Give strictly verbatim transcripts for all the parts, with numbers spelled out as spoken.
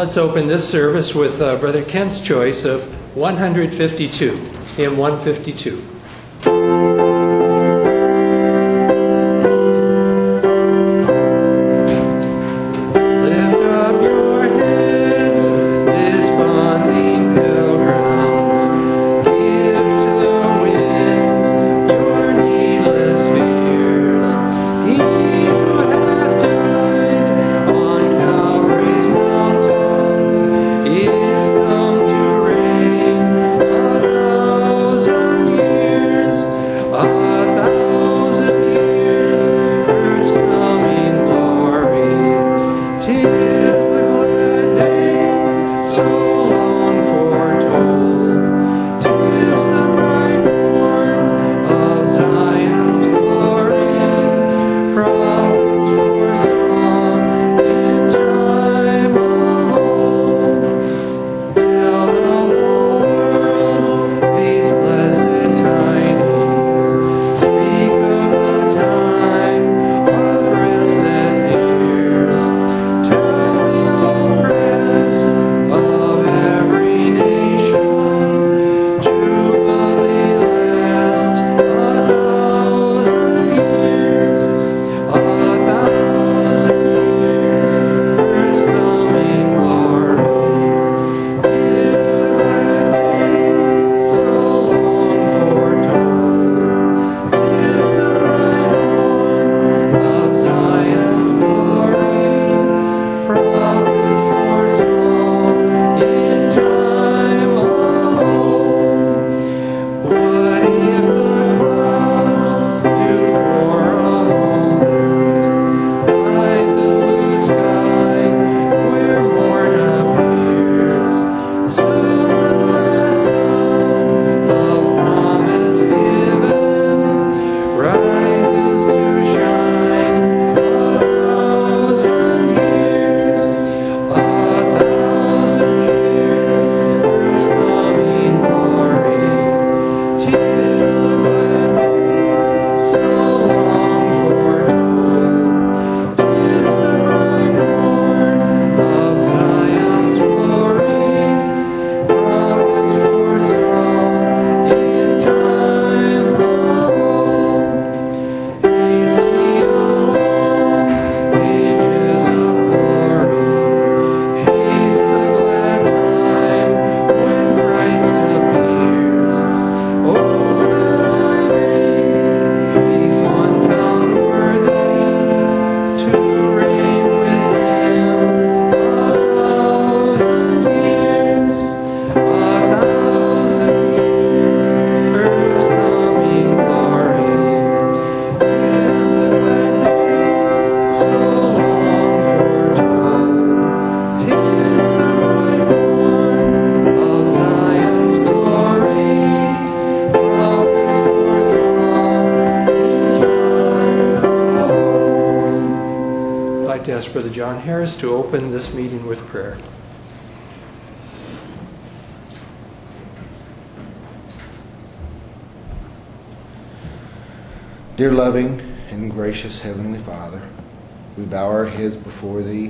Let's open this service with uh, Brother Kent's choice of one fifty-two, hymn one fifty-two. Brother John Harris to open this meeting with prayer. Dear loving and gracious Heavenly Father, we bow our heads before Thee,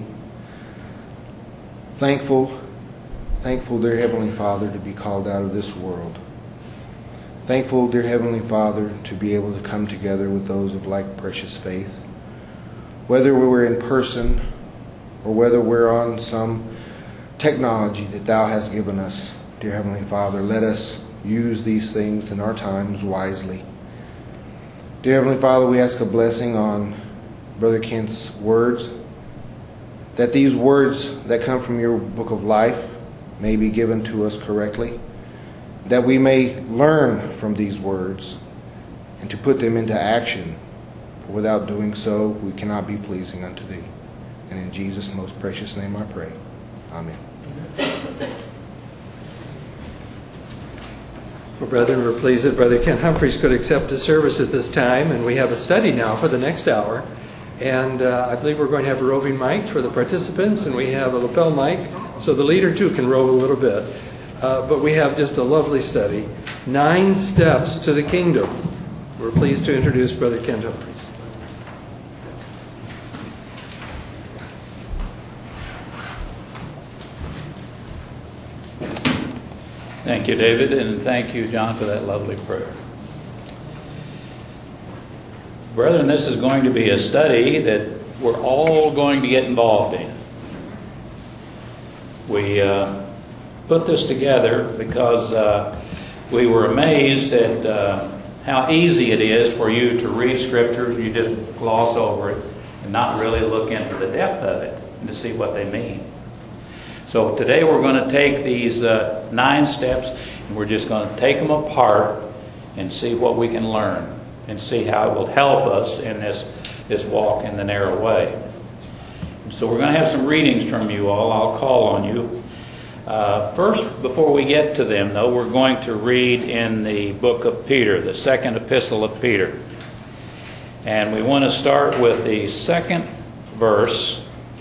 thankful, thankful, dear Heavenly Father, to be called out of this world. Thankful, dear Heavenly Father, to be able to come together with those of like precious faith. Whether we were in person or whether we're on some technology that Thou hast given us, dear Heavenly Father, let us use these things in our times wisely. Dear Heavenly Father, we ask a blessing on Brother Kent's words, that these words that come from Your book of life may be given to us correctly, that we may learn from these words and to put them into action. For without doing so, we cannot be pleasing unto Thee. And in Jesus' most precious name I pray. Amen. Well, brethren, we're pleased that Brother Kent Humphreys could accept the service at this time, and we have a study now for the next hour. And uh, I believe we're going to have a roving mic for the participants, and we have a lapel mic, so the leader too can rove a little bit. Uh, but we have just a lovely study. Nine Steps to the Kingdom. We're pleased to introduce Brother Kent Humphreys. Thank you, David, and thank you, John, for that lovely prayer. Brethren, this is going to be a study that we're all going to get involved in. We uh, put this together because uh, we were amazed at uh, how easy it is for you to read Scripture. You just gloss over it and not really look into the depth of it and to see what they mean. So today we're going to take these uh, nine steps and we're just going to take them apart and see what we can learn and see how it will help us in this, this walk in the narrow way. And so we're going to have some readings from you all. I'll call on you. Uh, first, before we get to them, though, we're going to read in the book of Peter, the second epistle of Peter. And we want to start with the second verse.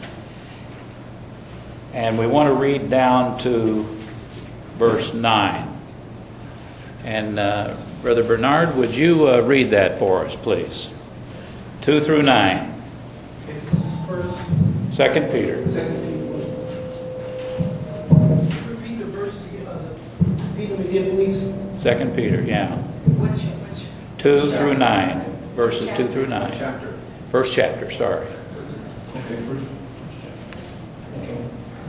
And we want to read down to verse nine. And uh, Brother Bernard, would you uh, read that for us, please? Two through nine. Okay, this is first. Second Peter. Second Peter. Repeat the verses again. Uh, repeat them again, please. Second Peter, yeah. Which, which? Two through nine. Verses two through nine. Chapter. First chapter, sorry. Okay, first. Okay.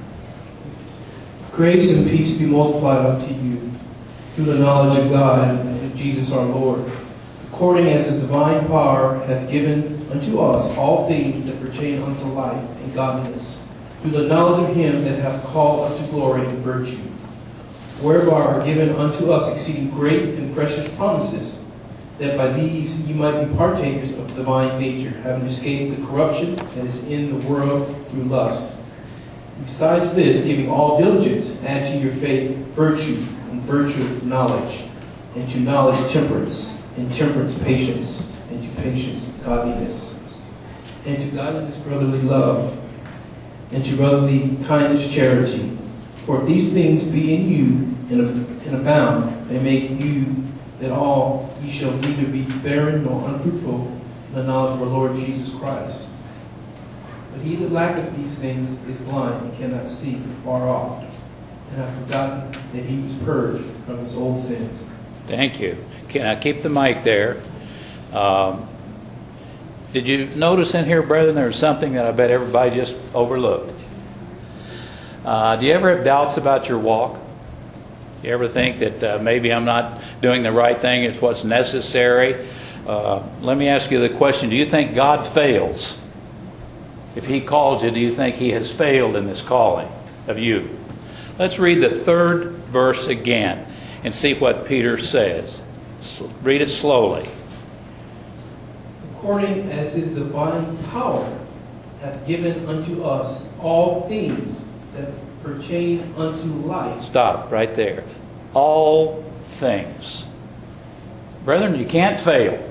Grace and peace be multiplied unto you through the knowledge of God and of Jesus our Lord, according as His divine power hath given unto us all things that pertain unto life and godliness, through the knowledge of Him that hath called us to glory and virtue, whereby are given unto us exceeding great and precious promises, that by these ye might be partakers of the divine nature, having escaped the corruption that is in the world through lust. Besides this, giving all diligence, add to your faith virtue, and virtue knowledge, and to knowledge temperance, and temperance patience, and to patience godliness, and to godliness brotherly love, and to brotherly kindness charity. For if these things be in you and, and abound, they make you that all ye shall neither be barren nor unfruitful in the knowledge of our Lord Jesus Christ. But he that lacketh these things is blind and cannot see far off, and hath forgotten that he was purged from his old sins. Thank you. Can I keep the mic there? Um, did you notice in here, brethren, there's something that I bet everybody just overlooked? Uh, do you ever have doubts about your walk? Do you ever think that uh, maybe I'm not doing the right thing, it's what's necessary? Uh, let me ask you the question, do you think God fails? If He calls you, do you think He has failed in this calling of you? Let's read the third verse again and see what Peter says. Read it slowly. According as His divine power hath given unto us all things that pertain unto life. Stop right there. All things. Brethren, you can't fail.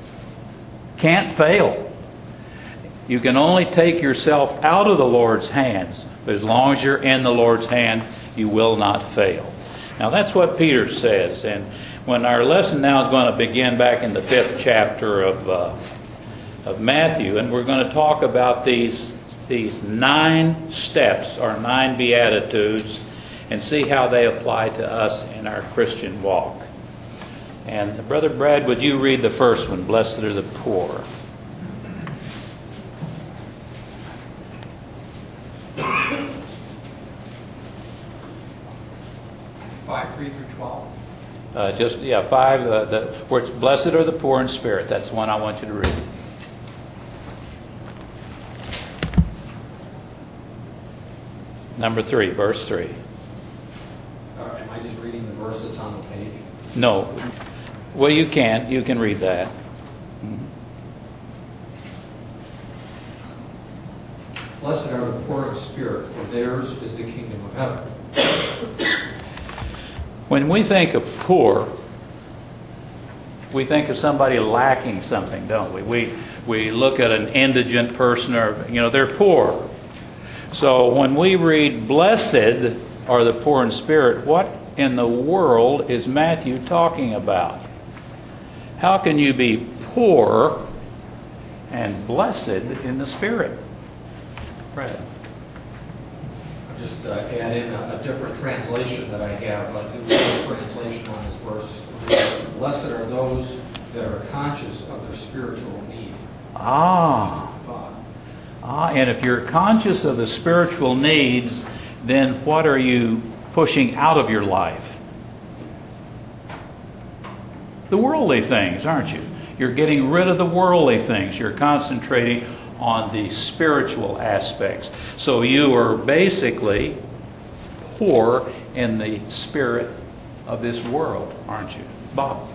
Can't fail. You can only take yourself out of the Lord's hands, but as long as you're in the Lord's hand, you will not fail. Now that's what Peter says, and when our lesson now is going to begin back in the fifth chapter of uh, of Matthew, and we're going to talk about these these nine steps or nine beatitudes, and see how they apply to us in our Christian walk. And Brother Brad, would you read the first one? Blessed are the poor. Five, three through twelve. Uh, just yeah, five. Uh, the where it's blessed are the poor in spirit. That's the one I want you to read. Number three, verse three. Uh, am I just reading the verse that's on the page? No, well you can. You can read that. Blessed are the poor in spirit, for theirs is the kingdom of heaven. When we think of poor, we think of somebody lacking something, don't we? We we look at an indigent person, or you know, they're poor. So when we read, "Blessed are the poor in spirit," what in the world is Matthew talking about? How can you be poor and blessed in the spirit? Brad. just uh, add in a, a different translation that I have, a New Living Translation on this verse. Blessed are those that are conscious of their spiritual need. Ah. God. Ah, and if you're conscious of the spiritual needs, then what are you pushing out of your life? The worldly things, aren't you? You're getting rid of the worldly things. You're concentrating on the spiritual aspects. So you are basically poor in the spirit of this world, aren't you? Bob?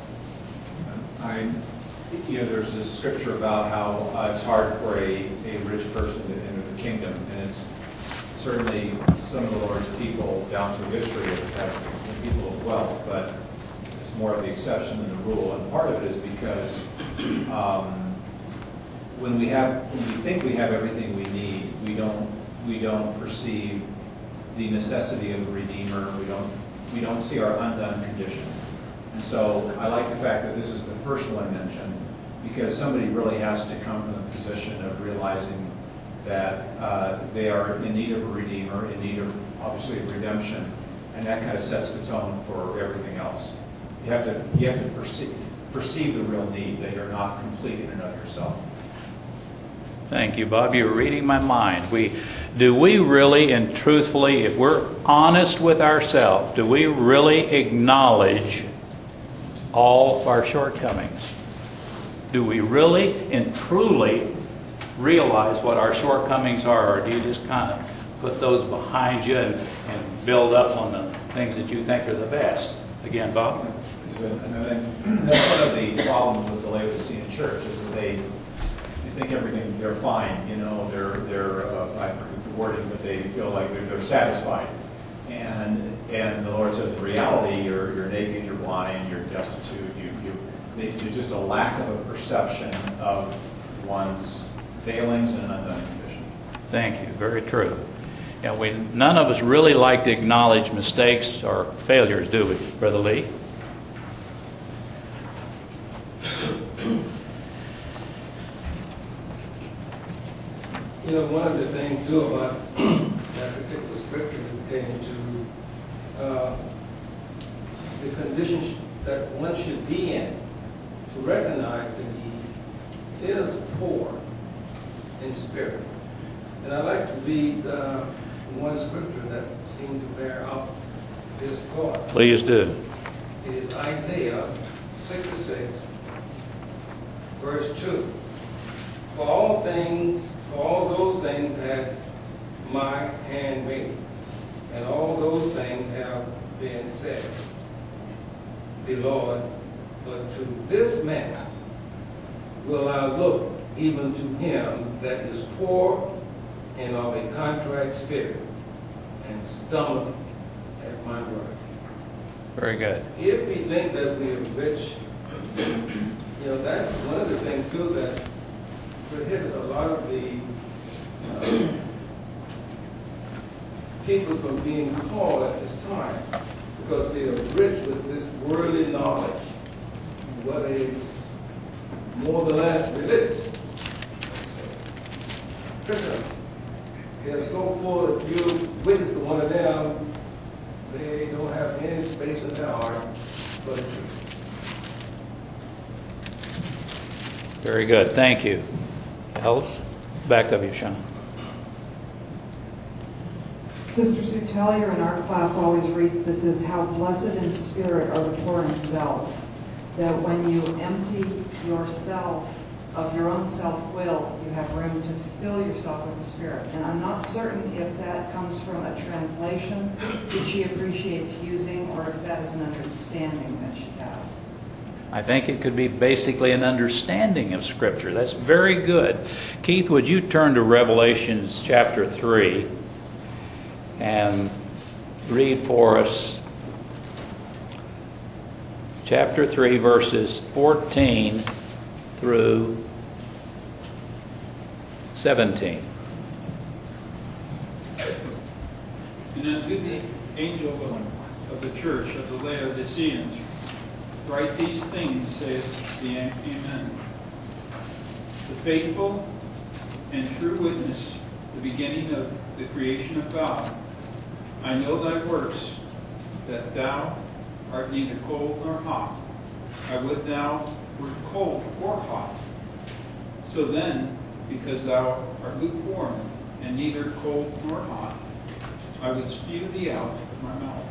I, you know, there's this scripture about how uh, it's hard for a, a rich person to enter the kingdom, and it's certainly some of the Lord's people down through history have been people of wealth, but it's more of the exception than the rule. And part of it is because um, when we have, when we think we have everything we need, we don't, we don't perceive the necessity of a redeemer. We don't, we don't see our undone condition. And so I like the fact that this is the first one mentioned, because somebody really has to come from the position of realizing that uh, they are in need of a redeemer, in need of obviously of redemption, and that kind of sets the tone for everything else. You have to you have to perceive perceive the real need, that you're not complete in and of yourself. Thank you, Bob. You're reading my mind. We do we really and truthfully, if we're honest with ourselves, do we really acknowledge all of our shortcomings? Do we really and truly realize what our shortcomings are, or do you just kind of put those behind you and, and build up on the things that you think are the best? Again, Bob? And I think that's one of the problems with the Laodicean church, is that they, they think everything, they're fine, you know, they're, they're uh, I forget the wording, but they feel like they're, they're satisfied. And and the Lord says, in reality, you're, you're naked, you're blind, you're destitute, you, you, there's just a lack of a perception of one's failings and undone condition. Thank you. Very true. Yeah, we none of us really like to acknowledge mistakes or failures, do we, Brother Lee? You know, one of the things too about that particular scripture pertaining to uh, the conditions that one should be in to recognize that he is poor in spirit. And I'd like to read uh, one scripture that seemed to bear out this thought. Please do. It is Isaiah sixty-six, verse two. For all things, for all those things has my hand made, and all those things have been said, the Lord, but to this man will I look, even to him that is poor and of a contrite spirit, and stomach at my word. Very good. If we think that we are rich, you know, that's one of the things too that prohibit a lot of the uh, people from being called at this time, because they are rich with this worldly knowledge, whether it's more or less religious. Listen, they're so full that you witness to one of them, they don't have any space in their heart for the truth. Very good. Thank you. Else? Back of you, Sean. Sister Sue Tellier in our class always reads this as how blessed in spirit are the poor in self. That when you empty yourself of your own self-will, you have room to fill yourself with the Spirit. And I'm not certain if that comes from a translation that she appreciates using, or if that is an understanding that she has. I think it could be basically an understanding of Scripture. That's very good. Keith, would you turn to Revelations chapter three and read for us chapter three, verses fourteen through seventeen. And unto the angel of the church of the Laodiceans, write these things, saith the Amen. The faithful and true witness, the beginning of the creation of God, I know thy works, that thou art neither cold nor hot. I would thou wert cold or hot. So then, because thou art lukewarm, and neither cold nor hot, I would spew thee out of my mouth.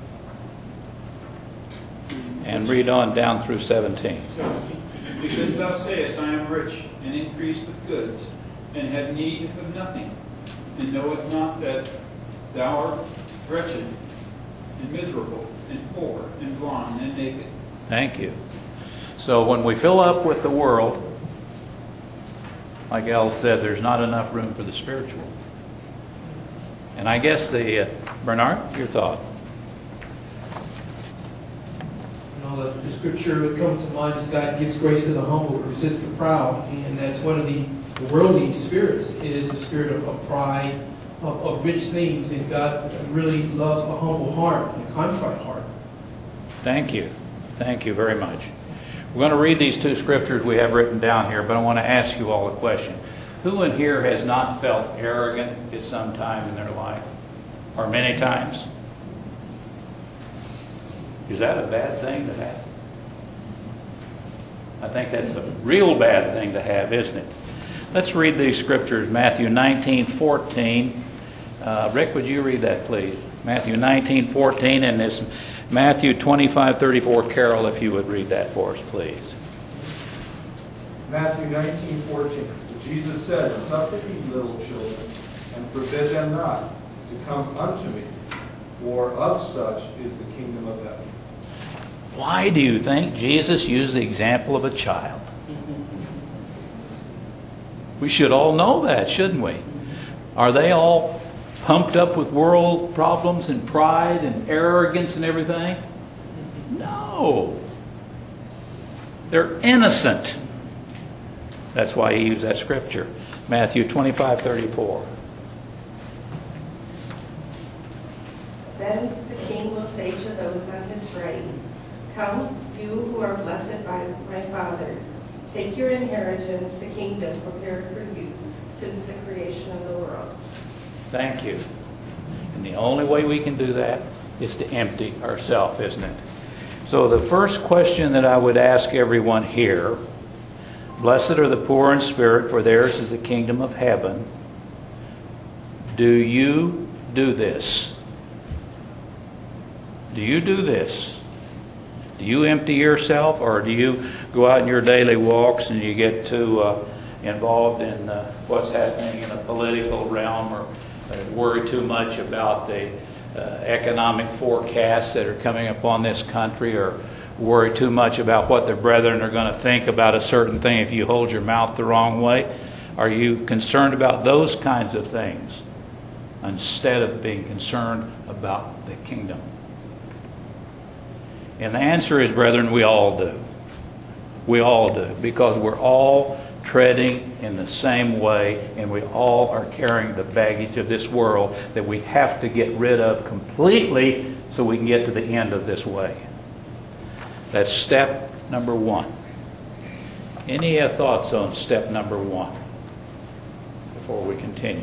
And read on down through seventeen. Because thou sayest, I am rich, and increased with goods, and have need of nothing, and knowest not that thou art wretched, and miserable, and poor, and blind, and naked. Thank you. So when we fill up with the world, like Al said, there's not enough room for the spiritual. And I guess the, uh, Bernard, your thought? You know, the, the scripture that comes to mind is God gives grace to the humble, resist the proud. And that's one of the, the worldly spirits, is the spirit of, of pride, of, of rich things. And God really loves a humble heart and a contrite heart. Thank you. Thank you very much. We're going to read these two scriptures we have written down here, but I want to ask you all a question. Who in here has not felt arrogant at some time in their life? Or many times? Is that a bad thing to have? I think that's a real bad thing to have, isn't it? Let's read these scriptures. Matthew nineteen fourteen. Uh, Rick, would you read that, please? Matthew nineteen fourteen, and this Matthew twenty-five thirty-four. Carol, if you would read that for us, please. Matthew nineteen fourteen. Jesus said, Suffer ye little children, and forbid them not to come unto me, for of such is the kingdom of heaven. Why do you think Jesus used the example of a child? We should all know that, shouldn't we? Are they all pumped up with world problems and pride and arrogance and everything? No. They're innocent. That's why he used that scripture. Matthew twenty-five thirty-four. Then the king will say to those on his right, Come, you who are blessed by my Father, take your inheritance, the kingdom prepared for you since the creation of the world. Thank you. And the only way we can do that is to empty ourselves, isn't it? So the first question that I would ask everyone here, blessed are the poor in spirit, for theirs is the kingdom of heaven. Do you do this? Do you do this? Do you empty yourself, or do you go out in your daily walks and you get too uh, involved in uh, what's happening in the political realm, or uh, worry too much about the uh, economic forecasts that are coming upon this country, or worry too much about what their brethren are going to think about a certain thing if you hold your mouth the wrong way? Are you concerned about those kinds of things instead of being concerned about the kingdom? And the answer is, brethren, we all do. We all do, because we're all treading in the same way, and we all are carrying the baggage of this world that we have to get rid of completely so we can get to the end of this way. That's step number one. Any uh, thoughts on step number one before we continue?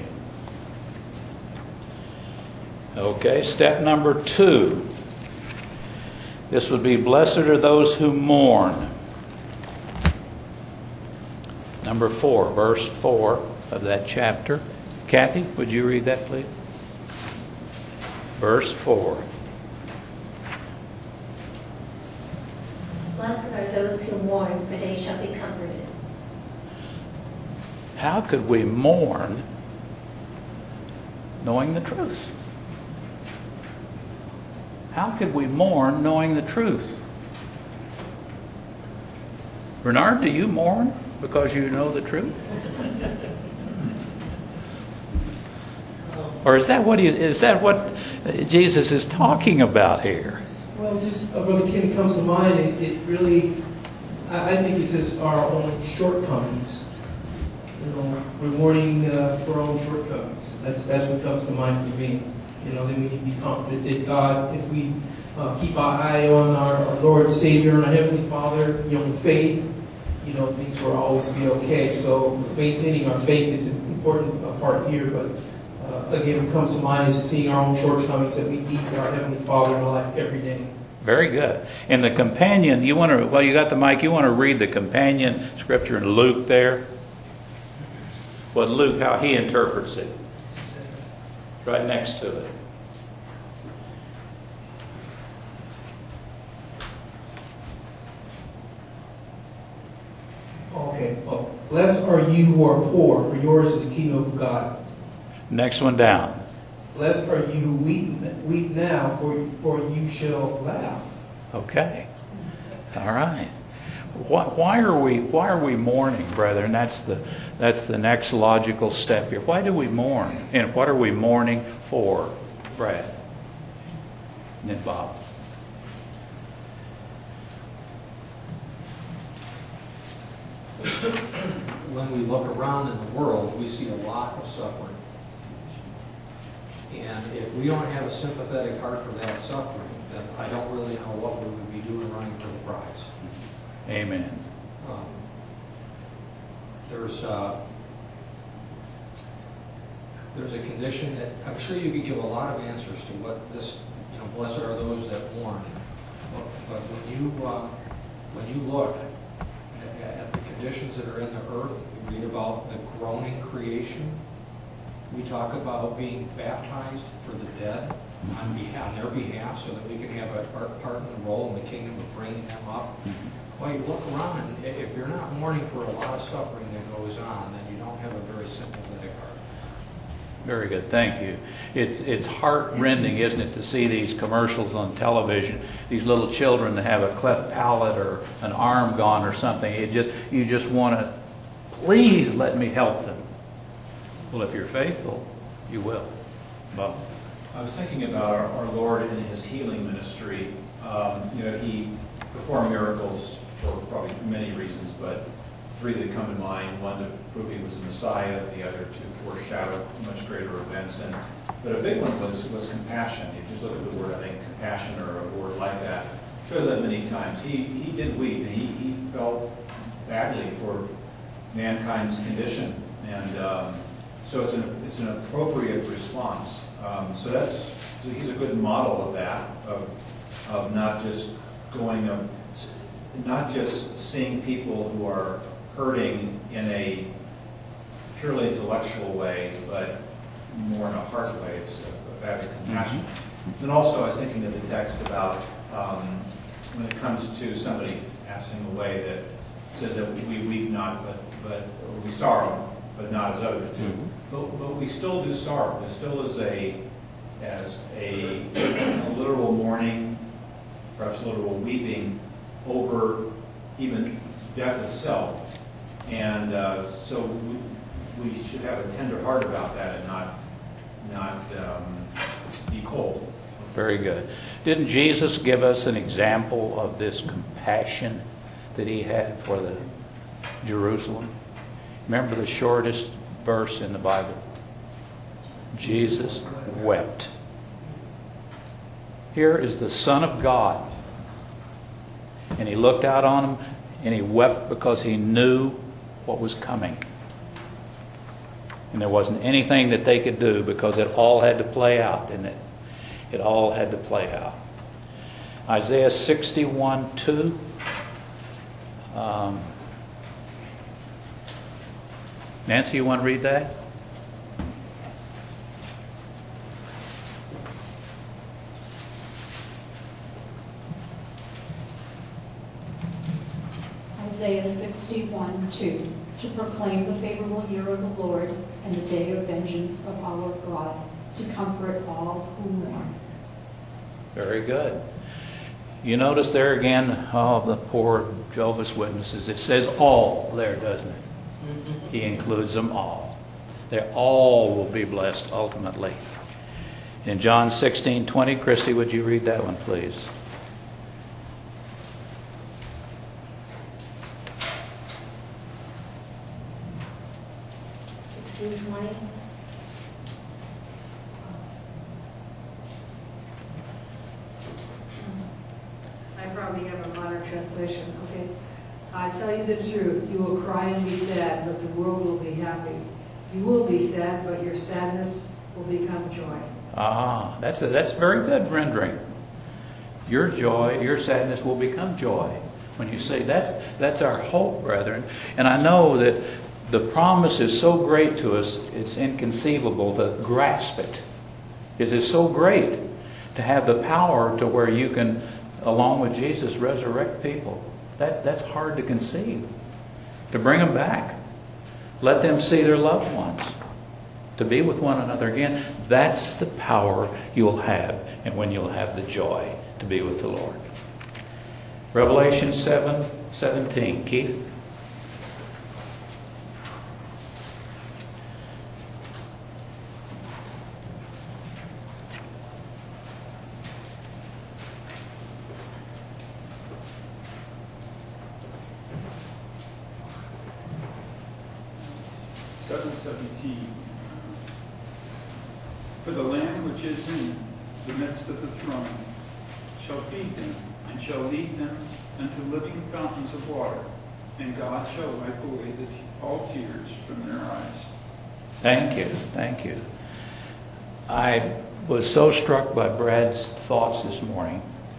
Okay, step number two. This would be, blessed are those who mourn. Number four, verse four of that chapter. Kathy, would you read that, please? Verse four. Blessed are those who mourn, for they shall be comforted. How could we mourn knowing the truth? How could we mourn knowing the truth? Bernard, do you mourn because you know the truth? Or is that what he, is that what Jesus is talking about here? Well, just uh, Brother Ken, it comes to mind. It, it really, I, I think it's just our own shortcomings. You know, we're mourning uh, for our own shortcomings. That's that's what comes to mind for me. You know, that we need to be confident that God, if we uh, keep our eye on our, our Lord and Savior and our Heavenly Father, you know, with faith, you know, things will always be okay. So maintaining our faith is an important part here, but uh, again, what comes to mind is seeing our own shortcomings, that we need our Heavenly Father in life every day. Very good. And the companion, you want to, well, you got the mic, you want to read the companion scripture in Luke there? Well, Luke, how he interprets it. Right next to it. Okay. Oh, blessed are you who are poor, for yours is the kingdom of God. Next one down. Blessed are you who weep, weep now, for, for you shall laugh. Okay. All right. Why, why are we why are we mourning, brethren? That's the that's the next logical step here. Why do we mourn? And what are we mourning for, Brad? And then Bob. When we look around in the world, we see a lot of suffering. And if we don't have a sympathetic heart for that suffering, then I don't really know what we would be doing running for the prize. Amen. Um, there's uh, there's a condition that I'm sure you could give a lot of answers to what this, you know, blessed are those that mourn. But, but when you uh, when you look at, at the conditions that are in the earth, we read about the groaning creation. We talk about being baptized for the dead on, behalf, on their behalf, so that we can have a part, part in the role in the kingdom of bringing them up. Well, you look around, and if you're not mourning for a lot of suffering that goes on, then you don't have a very sympathetic heart. Very good, thank you. It's it's heart-rending, isn't it, to see these commercials on television? These little children that have a cleft palate or an arm gone or something. It just you just want to, please let me help them. Well, if you're faithful, you will. Bob. I was thinking about our, our Lord in His healing ministry. Um, you know, He performed miracles for probably many reasons, but three that come to mind. One to prove He was the Messiah, the other to foreshadow much greater events. And but a big one was was compassion. You just look at the word, I think, compassion or a word like that. Shows that many times. He he did weep. He he felt badly for mankind's condition, and um, so it's an it's an appropriate response. Um, so that's so he's a good model of that, of of not just going of not just seeing people who are hurting in a purely intellectual way, but more in a heart way. It's a, a bad compassion. Mm-hmm. And also, I was thinking of the text about um, when it comes to somebody passing away, that says that we weep not, but but we sorrow, but not as others do. Mm-hmm. But, but we still do sorrow. There still is a as a, a literal mourning, perhaps literal weeping over even death itself. And uh, so we, we should have a tender heart about that and not not um, be cold. Very good. Didn't Jesus give us an example of this compassion that He had for the Jerusalem? Remember the shortest verse in the Bible? Jesus wept. Here is the Son of God. And He looked out on them and He wept because He knew what was coming. And there wasn't anything that they could do because it all had to play out, didn't it? It all had to play out. Isaiah sixty-one two. Um, Nancy, you want to read that? Isaiah sixty-one two, to proclaim the favorable year of the Lord and the day of vengeance of our God, to comfort all who mourn. Very good. You notice there again, oh, the poor Jehovah's Witnesses. It says all there, doesn't it? Mm-hmm. He includes them all. They all will be blessed ultimately. In John sixteen twenty, Christy, would you read that one, please? sixteen twenty. I probably have a modern translation. Okay. I tell you the truth, you will cry and be sad, but the world will be happy. You will be sad, but your sadness will become joy. Ah, that's a, that's very good rendering. Your joy, your sadness will become joy. When you say that's that's our hope, brethren. And I know that the promise is so great to us, it's inconceivable to grasp it. It is so great to have the power to where you can, along with Jesus, resurrect people. That that's hard to conceive. To bring them back. Let them see their loved ones. To be with one another again. That's the power you'll have, and when you'll have the joy to be with the Lord. Revelation seven seventeen. Keith? seven seventeen. For the Lamb which is in the midst of the throne shall feed them, and shall lead them unto living fountains of water, and God shall wipe away the te- all tears from their eyes. Thank you, thank you. I was so struck by Brad's thoughts this morning,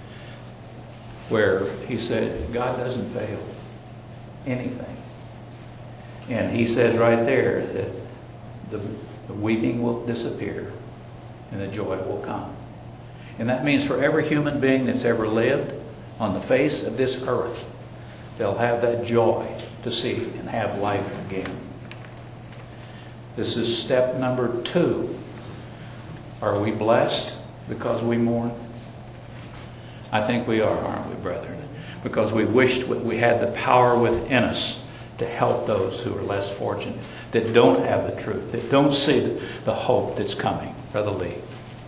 where he said, God doesn't fail anything. And he says right there that the, the weeping will disappear and the joy will come. And that means for every human being that's ever lived on the face of this earth, they'll have that joy to see and have life again. This is step number two. Are we blessed because we mourn? I think we are, aren't we, brethren? Because we wished we had the power within us to help those who are less fortunate, that don't have the truth, that don't see the, the hope that's coming. Brother Lee.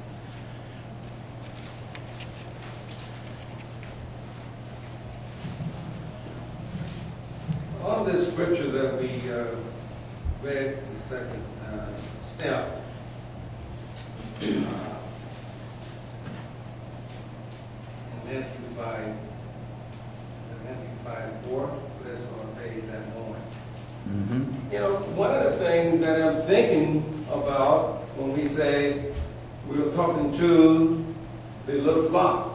On this scripture that we uh, read, the second uh, step, uh, in Matthew five, Matthew five four, blessed are they that mourn. Mm-hmm. You know, one of the things that I'm thinking about when we say we were talking to the little flock,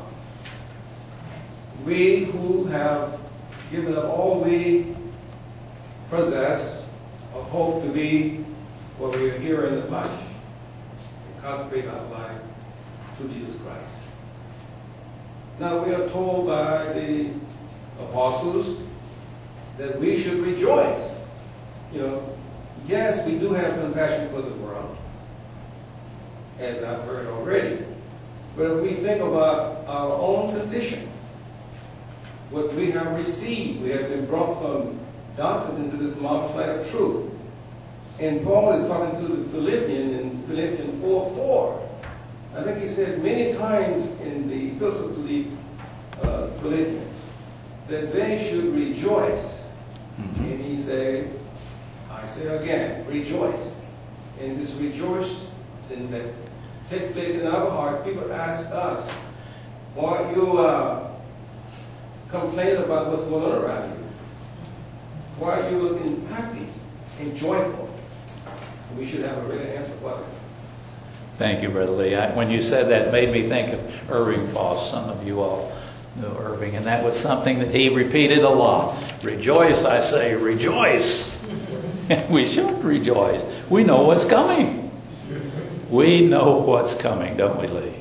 we who have given up all we possess of hope to be what we are here in the flesh and consecrate our life to Jesus Christ. Now we are told by the apostles that we should rejoice. You know, yes, we do have compassion for the world, as I've heard already. But if we think about our own condition, what we have received, we have been brought from darkness into this marvelous light of truth. And Paul is talking to the Philippians in Philippians four four. I think he said many times in the epistle to the uh, Philippians that they should rejoice. Mm-hmm. And he said, I say again, rejoice. And this rejoicing that takes place in our heart, people ask us, why are you uh, complaining about what's going on around you? Why are you looking happy and joyful? We should have a real answer for that. Thank you, Brother Lee. I, when you said that, it made me think of Irving Foss. Some of you all knew Irving, and that was something that he repeated a lot. Rejoice, I say, rejoice. We should rejoice. We know what's coming. We know what's coming, don't we, Lee?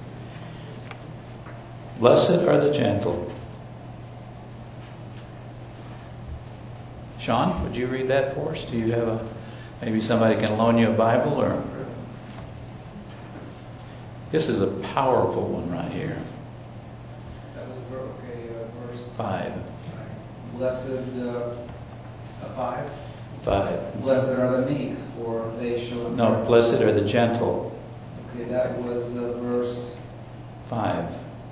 Blessed are the gentle. Sean, would you read that for us? Do you have a, maybe somebody can loan you a Bible, or? This is a powerful one right here. That was okay, uh, verse Five. Blessed, uh, uh, five. Five. Blessed are the meek, for they shall. No, blessed are the gentle. Okay, that was uh, verse Five.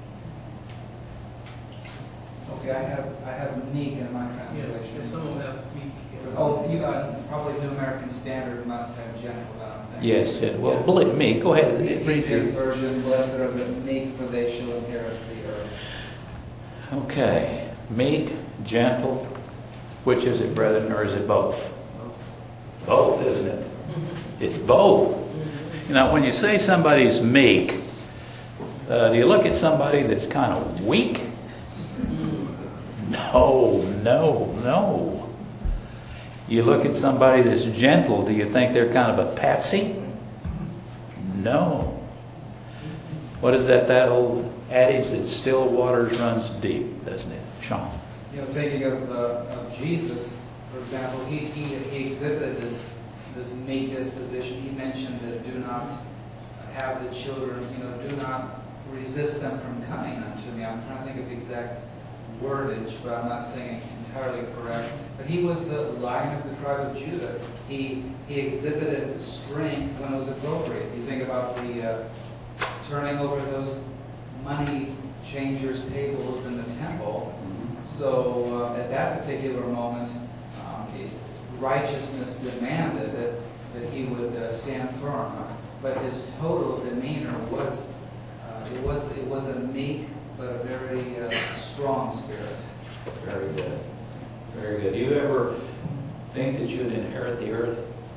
Okay, I have I have meek in my translation. Yes, some will have meek. Oh, you uh, probably New American Standard must have gentle. I don't think. Yes, it, well, yeah. Believe me. Go ahead. King Read James your version. Blessed are the meek, for they shall inherit the earth. Okay, meek, gentle. Which is it, brethren, or is it both? Both, isn't it? It's both. You know, when you say somebody's meek, uh, do you look at somebody that's kind of weak? No, no, no. You look at somebody that's gentle, do you think they're kind of a patsy? No. What is that, that old adage that still waters runs deep, doesn't it, Sean? You know, thinking of, uh, of Jesus, for example, he, he, he exhibited this, this meek disposition. He mentioned that do not have the children, you know, do not resist them from coming unto me. I'm trying to think of the exact wordage, but I'm not saying it entirely correct. But he was the Lion of the tribe of Judah. He he exhibited strength when it was appropriate. You think about the uh, turning over those money changers' tables in the temple. So uh, at that particular moment, um, it, righteousness demanded that, that he would uh, stand firm. But his total demeanor was uh, it was it was a meek but a very uh, strong spirit. Very good. Very good. Do you ever think that you'd inherit the earth?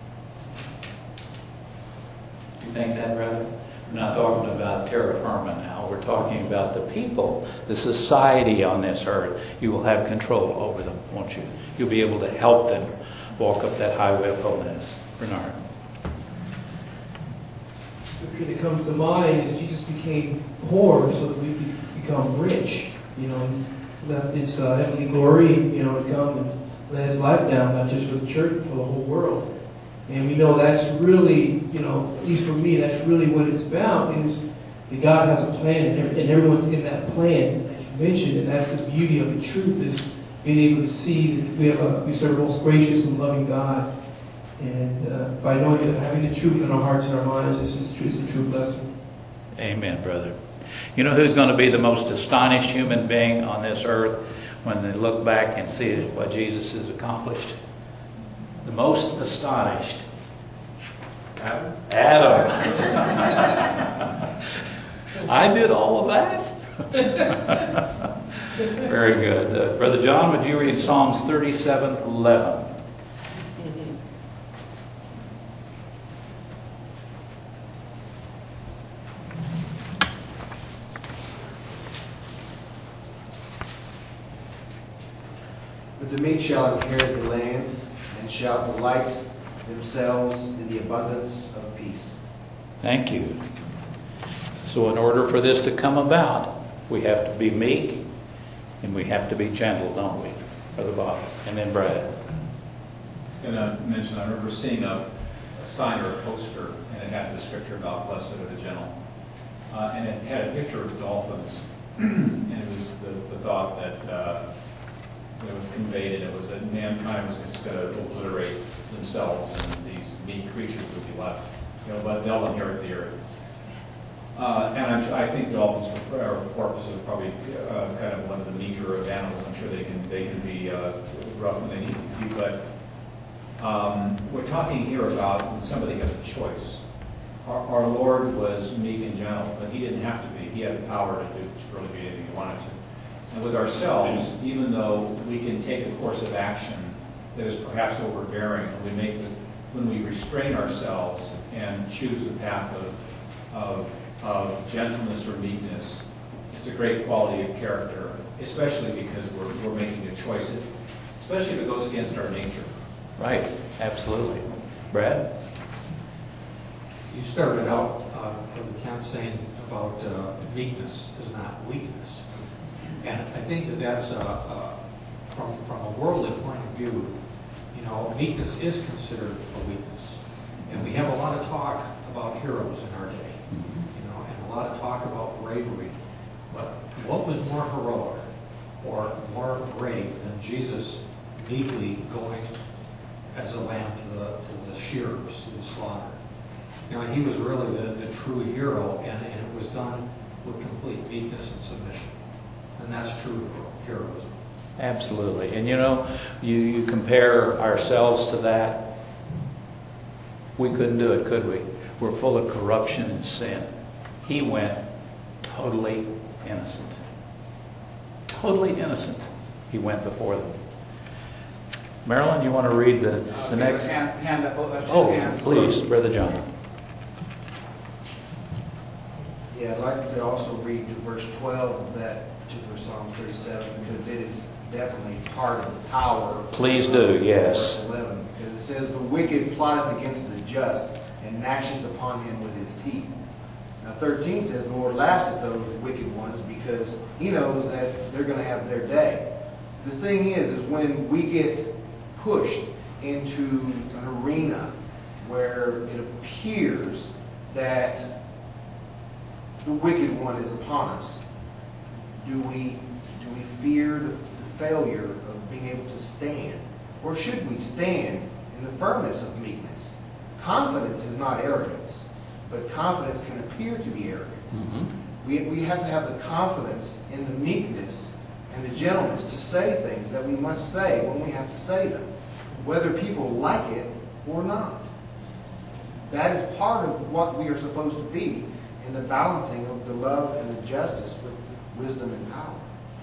You think that, brother? We're not talking about terra firma now. We're talking about the people, the society on this earth. You will have control over them, won't you? You'll be able to help them walk up that highway of holiness. Bernard. The thing that comes to mind is Jesus became poor so that we could become rich. You know, he left his uh, heavenly glory, you know, to come and lay his life down, not just for the church, but for the whole world. And we know that's really, you know, at least for me, that's really what it's about, is that God has a plan, and everyone's in that plan, as you mentioned, and that's the beauty of the truth, is being able to see that we have a, we serve a most gracious and loving God. And uh, by knowing that, having the truth in our hearts and our minds, this is, is a true blessing. Amen, brother. You know who's going to be the most astonished human being on this earth when they look back and see what Jesus has accomplished? The most astonished. Adam. Adam. I did all of that? Very good. Uh, Brother John, would you read Psalms thirty-seven eleven? But the meek shall inherit the land, and shall delight themselves in the abundance of peace. Thank you. So in order for this to come about, we have to be meek and we have to be gentle, don't we, Brother Bob? And then Brad. I was going to mention, I remember seeing a, a sign or a poster, and it had the scripture about blessed are the gentle. Uh, and it had a picture of dolphins. And it was the, the thought that uh, it was conveyed, and it was that mankind was just going to obliterate themselves, and these meek creatures would be left. You know, but they'll inherit the earth. Uh, and I'm, I think dolphins, or porpoises, are probably uh, kind of one of the meeker of animals. I'm sure they can they can be uh, rough when they need to be, but um, we're talking here about when somebody has a choice. Our, our Lord was meek and gentle, but he didn't have to be. He had the power to do to really be anything he wanted to. And with ourselves, even though we can take a course of action that is perhaps overbearing, and we make the, when we restrain ourselves and choose the path of, of, of gentleness or meekness, it's a great quality of character, especially because we're, we're making a choice, especially if it goes against our nature. Right, absolutely. Brad? You started out, uh, Brother Kent, saying about uh, meekness is not weakness. And I think that that's, uh, uh, from, from a worldly point of view, you know, meekness is considered a weakness. And we have a lot of talk about heroes in our day, you know, and a lot of talk about bravery. But what was more heroic or more brave than Jesus meekly going as a lamb to the, to the shearers, to the slaughter? You know, he was really the, the true hero, and, and it was done with complete meekness and submission. And that's true heroism. Absolutely. And you know, you, you compare ourselves to that, we couldn't do it, could we? We're full of corruption and sin. He went totally innocent. Totally innocent. He went before them. Marilyn, you want to read the, the next? Hand, hand up, uh, Oh, hands please, close. Brother John. Yeah, I'd like to also read to verse twelve of that particular Psalm thirty-seven, because it is definitely part of the power. Please do, yes. Verse eleven, because it says, "The wicked plotteth against the just, and gnasheth upon him with his teeth." Now thirteen says, "The Lord laughs at those wicked ones, because He knows that they're going to have their day." The thing is, is when we get pushed into an arena where it appears that the wicked one is upon us, do we do we fear the, the failure of being able to stand, or should we stand in the firmness of meekness? Confidence is not arrogance, but confidence can appear to be arrogant. Mm-hmm. We, we have to have the confidence in the meekness and the gentleness to say things that we must say when we have to say them, whether people like it or not. That is part of what we are supposed to be in the balancing of the love and the justice with wisdom and power.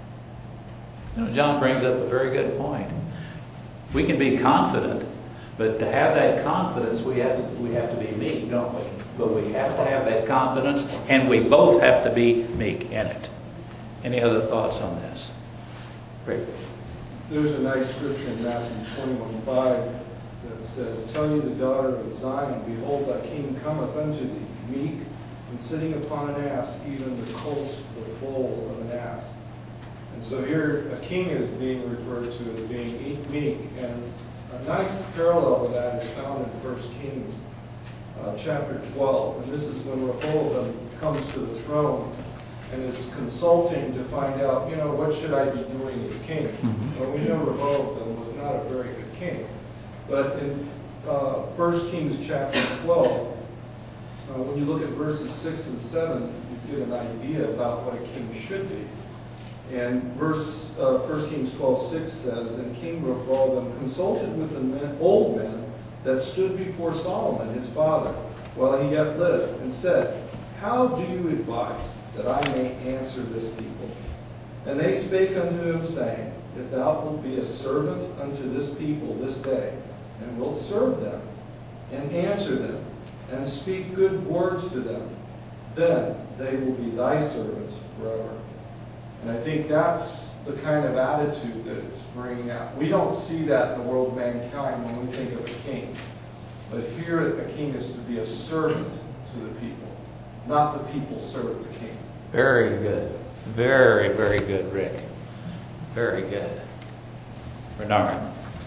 You know, John brings up a very good point. We can be confident, but to have that confidence, we have to, we have to be meek, don't we? But we have to have that confidence, and we both have to be meek in it. Any other thoughts on this? Great. There's a nice scripture in Matthew twenty-one five that says, "Tell you the daughter of Zion, behold, thy king cometh unto thee, meek, and sitting upon an ass, even the colt, the foal of an ass." And so here, a king is being referred to as being meek, and a nice parallel of that is found in First Kings uh, chapter twelve. And this is when Rehoboam comes to the throne and is consulting to find out, you know, what should I be doing as king? Mm-hmm. Well, we know Rehoboam was not a very good king. But in uh, First Kings chapter twelve, uh, when you look at verses six and seven, you get an idea about what a king should be. And verse uh, First Kings twelve six says, "And King Rehoboam consulted with the men, old men that stood before Solomon his father, while he yet lived, and said, How do you advise that I may answer this people? And they spake unto him, saying, If thou wilt be a servant unto this people this day, and wilt serve them, and answer them, and speak good words to them, then they will be thy servants forever." And I think that's the kind of attitude that it's bringing out. We don't see that in the world of mankind when we think of a king. But here a king is to be a servant to the people, not the people serve the king. Very good. Very, very good, Rick. Very good. Bernard.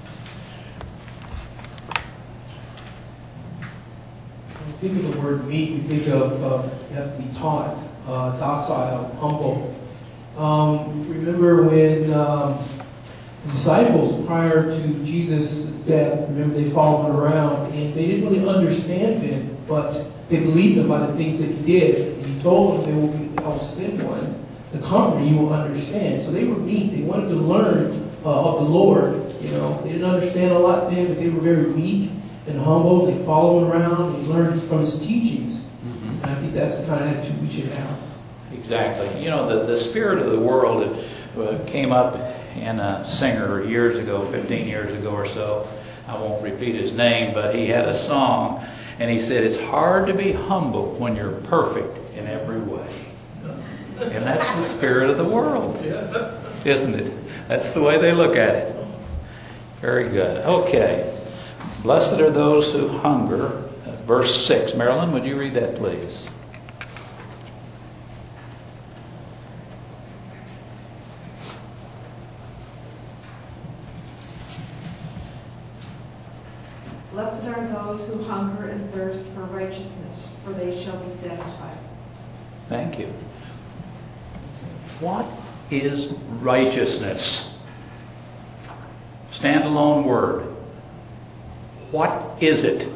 When we think of the word meek, we think of uh, you have to be taught, uh, docile, humble. Um, remember when um, the disciples, prior to Jesus' death, remember they followed him around, and they didn't really understand him, but they believed him by the things that he did. And he told them, "There will be, I will send one, the Comforter, you will understand." So they were meek. They wanted to learn uh, of the Lord. You know, they didn't understand a lot then, but they were very meek and humble. They followed him around. They learned from his teachings. Mm-hmm. And I think that's the kind of attitude we should have. Exactly. You know, the, the spirit of the world uh, came up in a singer years ago, fifteen years ago or so. I won't repeat his name, but he had a song, and he said, "It's hard to be humble when you're perfect in every way." And that's the spirit of the world, isn't it? That's the way they look at it. Very good. Okay. Blessed are those who hunger. Uh, verse six. Marilyn, would you read that, please? Blessed are those who hunger and thirst for righteousness, for they shall be satisfied. Thank you. What is righteousness? Standalone word. What is it?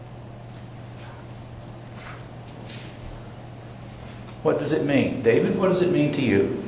What does it mean? David, what does it mean to you?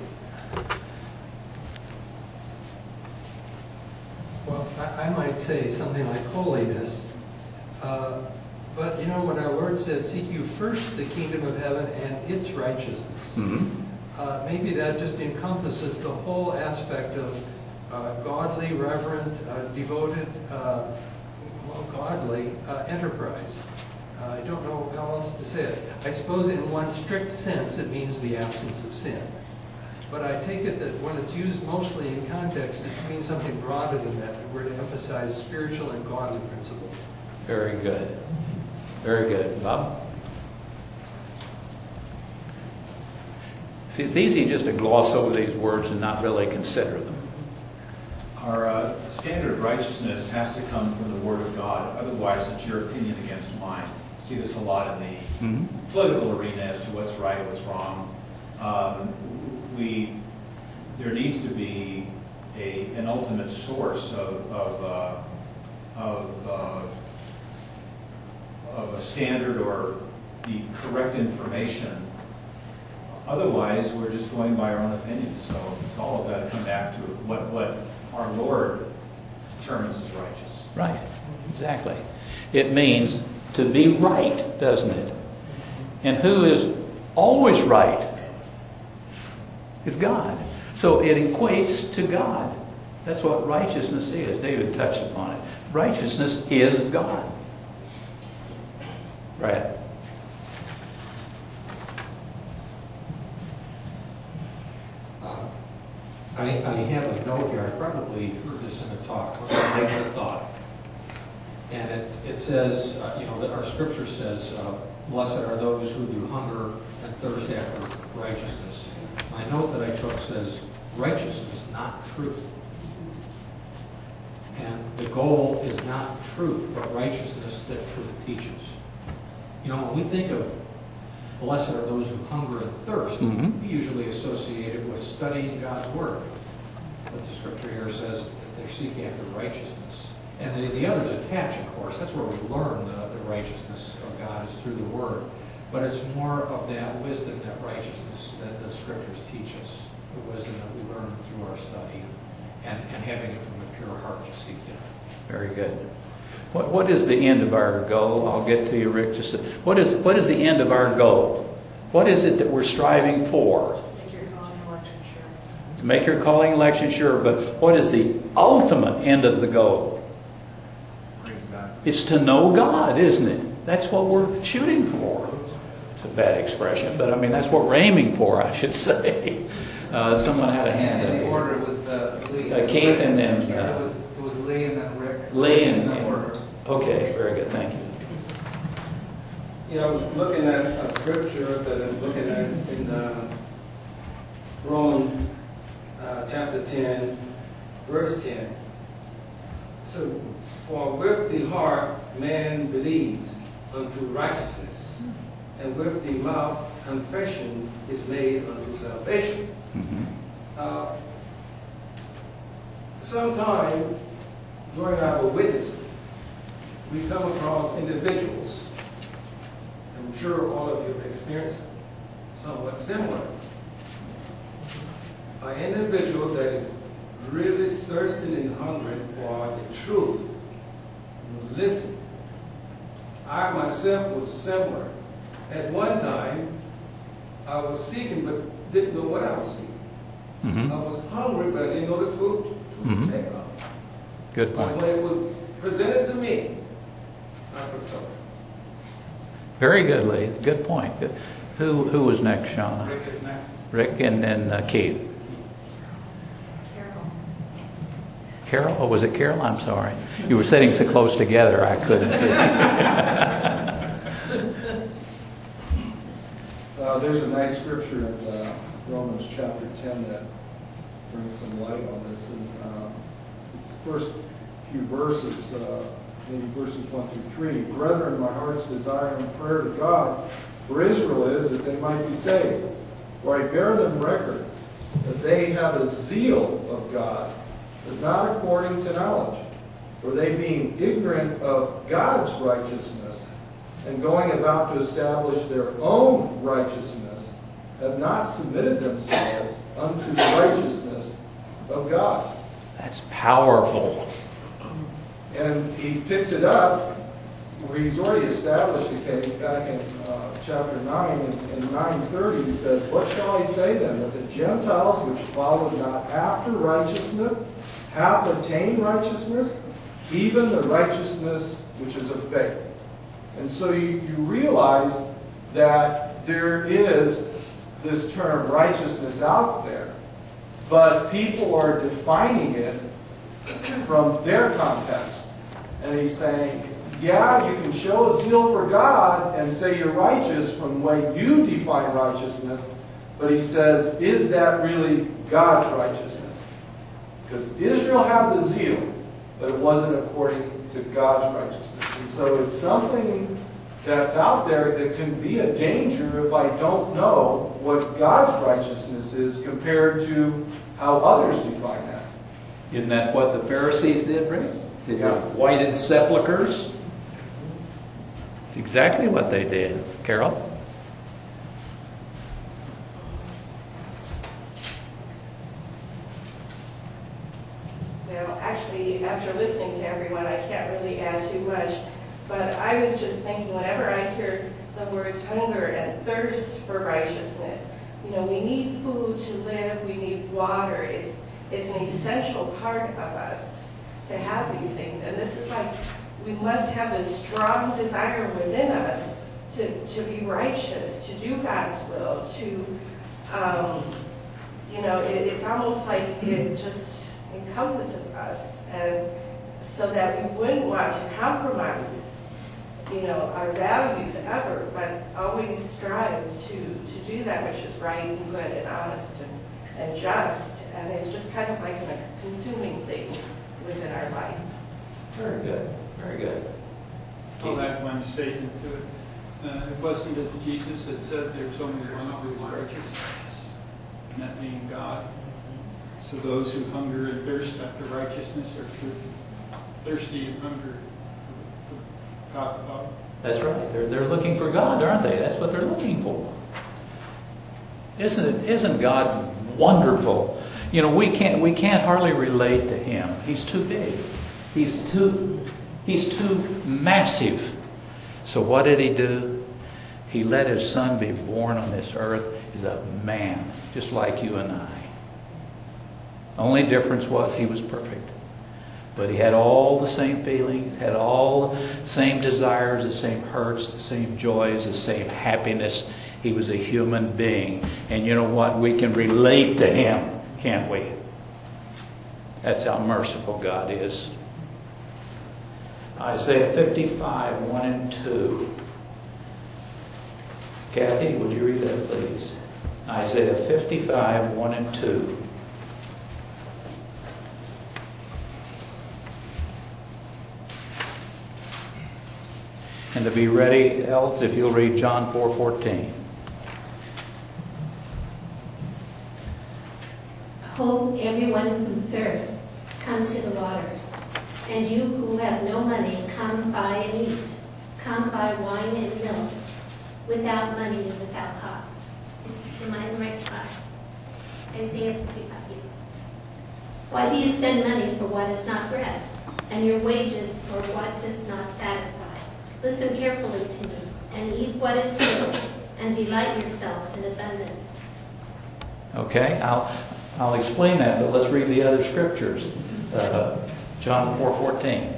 Well, I, I might say something like holiness. Uh, but, you know, when our Lord said, "Seek you first the kingdom of heaven and its righteousness," mm-hmm. uh, maybe that just encompasses the whole aspect of uh, godly, reverent, uh, devoted, uh, well, godly uh, enterprise. I don't know how else to say it. I suppose in one strict sense it means the absence of sin. But I take it that when it's used mostly in context, it means something broader than that. We're to emphasize spiritual and godly principles. Very good. Very good. Bob? See, it's easy just to gloss over these words and not really consider them. Our uh, standard of righteousness has to come from the Word of God. Otherwise, it's your opinion against mine. See this a lot in the Mm-hmm. political arena as to what's right, what's wrong. Um, we there needs to be a an ultimate source of of uh, of, uh, of a standard or the correct information. Otherwise, we're just going by our own opinions. So it's all got to come back to what what our Lord determines as righteous. Right. Exactly. It means to be right, doesn't it? And who is always right is God. So it equates to God. That's what righteousness is. David touched upon it. Righteousness is God. Right. Uh, I, I have a note here. I probably heard this in a talk. I like the thought. And it, it says, uh, you know, that our scripture says, uh, blessed are those who do hunger and thirst after righteousness. My note that I took says, righteousness, not truth. And the goal is not truth, but righteousness that truth teaches. You know, when we think of blessed are those who hunger and thirst, Mm-hmm. we usually associate it with studying God's Word. But the scripture here says that they're seeking after righteousness. And the, the others attach, of course. That's where we learn the, the righteousness of God is through the Word. But it's more of that wisdom, that righteousness that the Scriptures teach us, the wisdom that we learn through our study, and, and having it from a pure heart to seek it. Very good. What What is the end of our goal? I'll get to you, Rick. Just a, what is what is the end of our goal? What is it that we're striving for? Make your calling election sure. To make your calling election sure. But what is the ultimate end of the goal? It's to know God, isn't it? That's what we're shooting for. It's a bad expression, but I mean, that's what we're aiming for, I should say. Uh, someone had a hand And up the here. order was uh, Lee. Uh, Keith and then... Uh, it, was, it was Lee and then Rick. Lee and... In that order. Okay, very good, thank you. You know, looking at a scripture that I'm looking at in uh, Romans uh, chapter ten, verse ten. So, for with the heart man believes unto righteousness, and with the mouth confession is made unto salvation. Mm-hmm. Uh, sometime during our witnessing, we come across individuals. I'm sure all of you have experienced somewhat similar. An individual that is really thirsting and hungry for the truth. Listen. I myself was similar. At one time, I was seeking but didn't know what I was seeking. Mm-hmm. I was hungry but I didn't know the food to Mm-hmm. take off. Good But point. when it was presented to me, I partook. Very good, Lee. Good point. Good. Who Who was next, Shauna? Rick is next. Rick and then uh, Keith. Carol. Carol? Oh, was it Carol? I'm sorry. You were sitting so close together, I couldn't see. Uh, there's a nice scripture in uh, Romans chapter ten that brings some light on this. And uh, it's the first few verses, uh, maybe verses one through three. Brethren, my heart's desire and prayer to God for Israel is that they might be saved. For I bear them record that they have a zeal of God, but not according to knowledge. For they being ignorant of God's righteousness, and going about to establish their own righteousness, have not submitted themselves unto the righteousness of God. That's powerful. And he picks it up where he's already established the case back in uh, chapter nine. In, in nine thirty, he says, what shall I say then? That the Gentiles which followed not after righteousness hath attained righteousness, even the righteousness which is of faith. And so you, you realize that there is this term righteousness out there, but people are defining it from their context. And he's saying, yeah, you can show a zeal for God and say you're righteous from the way you define righteousness, but he says, is that really God's righteousness? Because Israel had the zeal, but it wasn't according to God's righteousness. And so it's something that's out there that can be a danger if I don't know what God's righteousness is compared to how others define that. Isn't that what the Pharisees did, Rick? They Yeah. whited sepulchres. It's exactly what they did. Carol? Well, actually, after listening to everyone, I can't really add too much. But I was just thinking, whenever I hear the words hunger and thirst for righteousness, you know, we need food to live, we need water. It's, it's an essential part of us to have these things. And this is like, we must have this strong desire within us to, to be righteous, to do God's will, to, um, you know, it, it's almost like it just encompasses us. And so that we wouldn't want to compromise, you know, our values ever, but always strive to, to do that which is right and good and honest and, and just. And it's just kind of like a consuming thing within our life. Very good. Very good. I'll add one statement to it. Uh, it wasn't that Jesus had said there's only one who is righteous, and that being God. So those who hunger and thirst after righteousness are thirsty and hunger for God the Father. That's right. They're, they're looking for God, aren't they? That's what they're looking for. Isn't it? Isn't God wonderful? You know, we can't we can't hardly relate to Him. He's too big. He's too He's too massive. So what did He do? He let His Son be born on this earth as a man, just like you and I. Only difference was He was perfect. But He had all the same feelings, had all the same desires, the same hurts, the same joys, the same happiness. He was a human being. And you know what? We can relate to Him, can't we? That's how merciful God is. Isaiah fifty-five, one and two. Kathy, would you read that, please? Isaiah fifty-five, one and two. And to be ready, else, if you'll read John four fourteen. Hope everyone who thirsts, come to the waters. And you who have no money, come buy and eat. Come buy wine and milk, without money and without cost. Am I in the right spot? Isaiah fifty-five. Why do you spend money for what is not bread, and your wages for what does not satisfy? Listen carefully to me, and eat what is good, and delight yourself in abundance. Okay, I'll I'll explain that, but let's read the other scriptures. Uh, John four fourteen.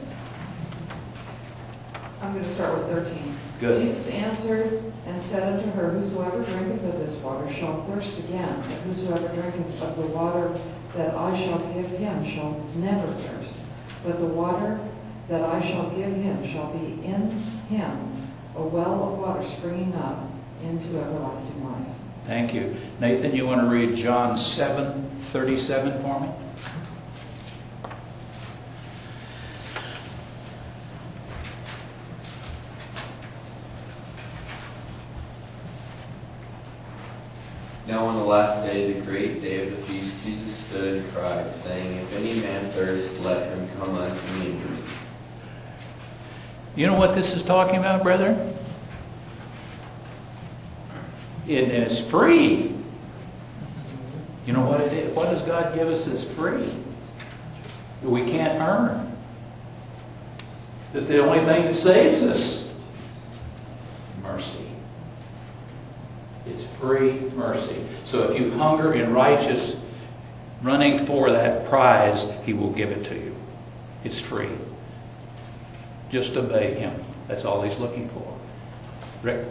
I'm going to start with thirteen. Good. Jesus answered and said unto her, Whosoever drinketh of this water shall thirst again, but whosoever drinketh of the water that I shall give him shall never thirst. But the water that I shall give him shall be in him a well of water springing up into everlasting life. Thank you. Nathan, you want to read John seven thirty-seven for me? Now on the last day, the great day of the feast, Jesus stood and cried, saying, If any man thirst, let him come unto me and drink. You know what this is talking about, brethren? It is free. You know what it is? What does God give us as free? That we can't earn. That the only thing that saves us, mercy. It's free mercy. So if you hunger in righteous, running for that prize, He will give it to you. It's free. Just obey Him. That's all He's looking for. Rick?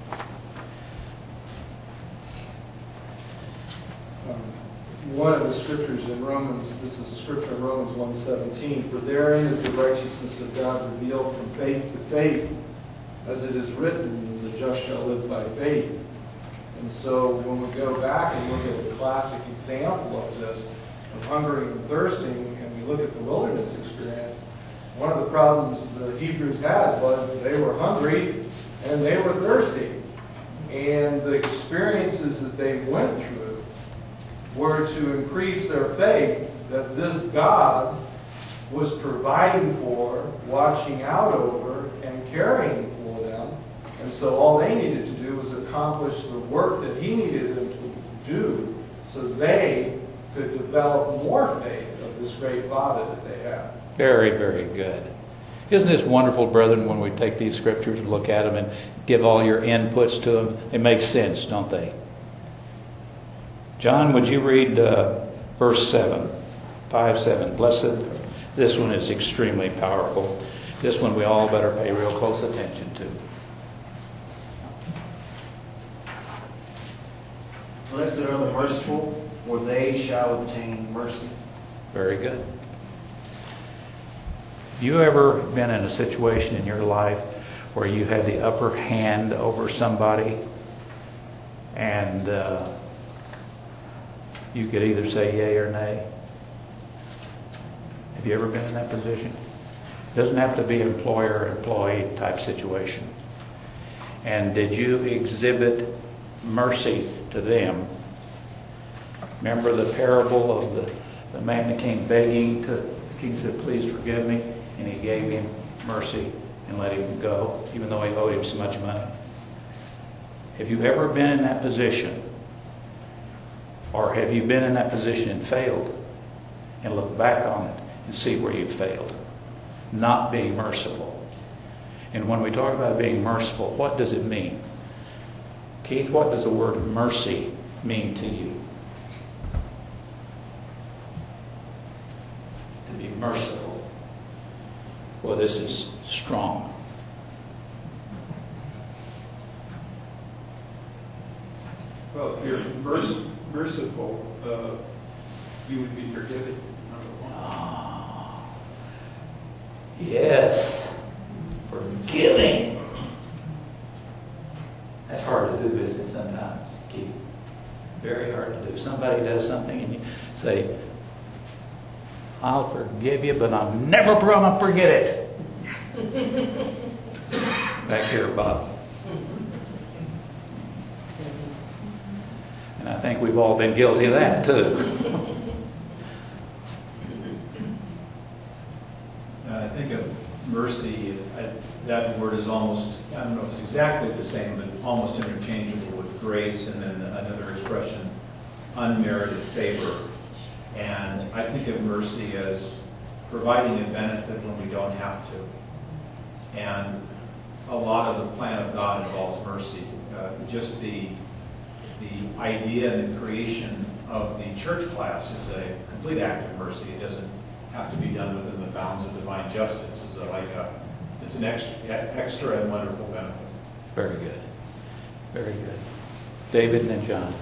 Um, one of the scriptures in Romans, this is a scripture in Romans one seventeen, for therein is the righteousness of God revealed from faith to faith, as it is written, the just shall live by faith. And so when we go back and look at a classic example of this, of hungering and thirsting, and we look at the wilderness experience, one of the problems the Hebrews had was they were hungry and they were thirsty. And the experiences that they went through were to increase their faith that this God was providing for, watching out over, and caring for them. And so all they needed to do was accomplish the work that He needed them to do so they could develop more faith of this great Father that they have. Very, very good. Isn't this wonderful, brethren, when we take these scriptures and look at them and give all your inputs to them? They make sense, don't they? John, would you read uh, verse seven, five, seven? Blessed. This one is extremely powerful. This one we all better pay real close attention to. Blessed are the merciful, for they shall obtain mercy. Very good. Have you ever been in a situation in your life where you had the upper hand over somebody and uh, you could either say yay or nay? Have you ever been in that position? It doesn't have to be an employer-employee type situation. And did you exhibit mercy to them? Remember the parable of the, the man that came begging to the king, said, please forgive me. And he gave him mercy and let him go, even though he owed him so much money. Have you ever been in that position? Or have you been in that position and failed and look back on it and see where you failed? Not being merciful. And when we talk about being merciful, what does it mean? Keith, what does the word mercy mean to you? To be merciful. Well, this is strong. Well, if you're merc- merciful, uh, you would be forgiven, number one. Ah, yes. Forgiving. That's hard to do, isn't it, sometimes, Keith? Very hard to do. Somebody does something and you say, I'll forgive you, but I'm never going to forget it. Back here, Bob. And I think we've all been guilty of that, too. I think of mercy, I, that word is almost, I don't know if it's exactly the same, but almost interchangeable with grace, and then another expression, unmerited favor. And I think of mercy as providing a benefit when we don't have to. And a lot of the plan of God involves mercy. Uh, just the the idea and the creation of the church class is a complete act of mercy. It doesn't have to be done within the bounds of divine justice. It's a, like a, it's an extra, extra and wonderful benefit. Very good. Very good. David and then John.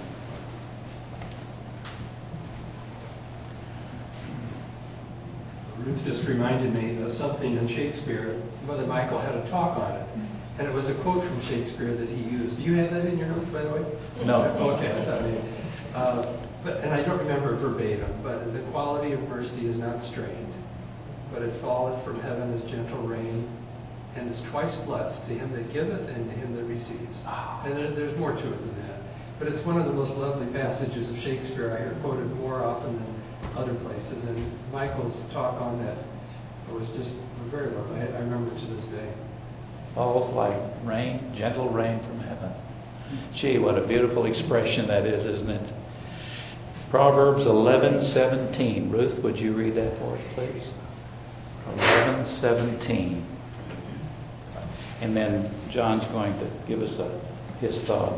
Ruth just reminded me of something in Shakespeare. Brother Michael had a talk on it. And it was a quote from Shakespeare that he used. Do you have that in your notes, by the way? No. Okay, I thought maybe. Uh, but, and I don't remember verbatim, but the quality of mercy is not strained, but it falleth from heaven as gentle rain, and is twice blessed to him that giveth and to him that receives. And there's, there's more to it than that. But it's one of the most lovely passages of Shakespeare. I hear quoted more often than other places. And Michael's talk on that was just very lovely. I, I remember to this day. Falls like rain, gentle rain from heaven. Gee, what a beautiful expression that is, isn't it? Proverbs eleven seventeen. Ruth, would you read that for us, please? eleven seventeen. And then John's going to give us a, his thought.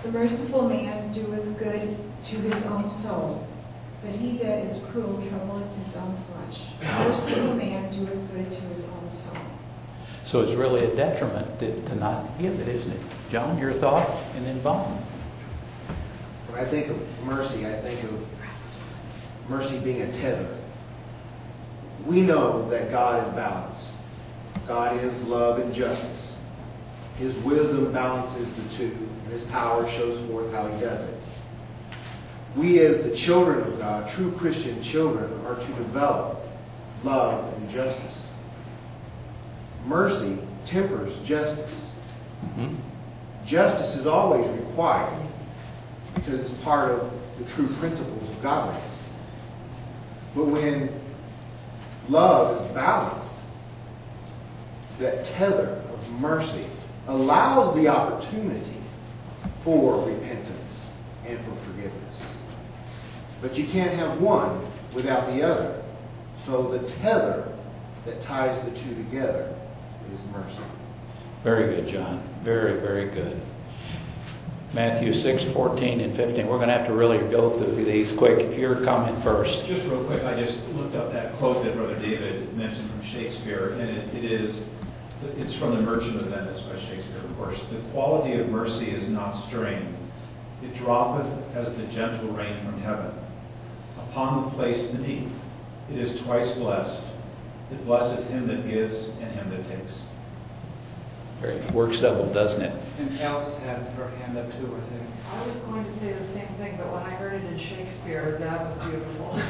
The merciful man doeth good to his own soul, but he that is cruel troubleth his own flesh. The merciful man doeth good to his own soul. So it's really a detriment to, to not give it, isn't it? John, your thought, and then Bob. When I think of mercy, I think of mercy being a tether. We know that God is balanced. God is love and justice. His wisdom balances the two, and His power shows forth how He does it. We as the children of God, true Christian children, are to develop love and justice. Mercy tempers justice. Mm-hmm. Justice is always required because it's part of the true principles of godliness. But when love is balanced, that tether of mercy allows the opportunity for repentance and for forgiveness. But you can't have one without the other. So the tether that ties the two together is mercy. Very good, John. Very, very good. Matthew six, fourteen and fifteen. We're going to have to really go through these quick. If you're coming first. Just real quick, I just looked up that quote that Brother David mentioned from Shakespeare, and it, it is, it's from The Merchant of Venice by Shakespeare, of course. The quality of mercy is not strained. It droppeth as the gentle rain from heaven. Upon the place beneath, it is twice blessed. It blesseth him that gives and him that takes. Very, works double, doesn't it? And Alice had her hand up too, I think. I was going to say the same thing, but when I heard it in Shakespeare, that was beautiful.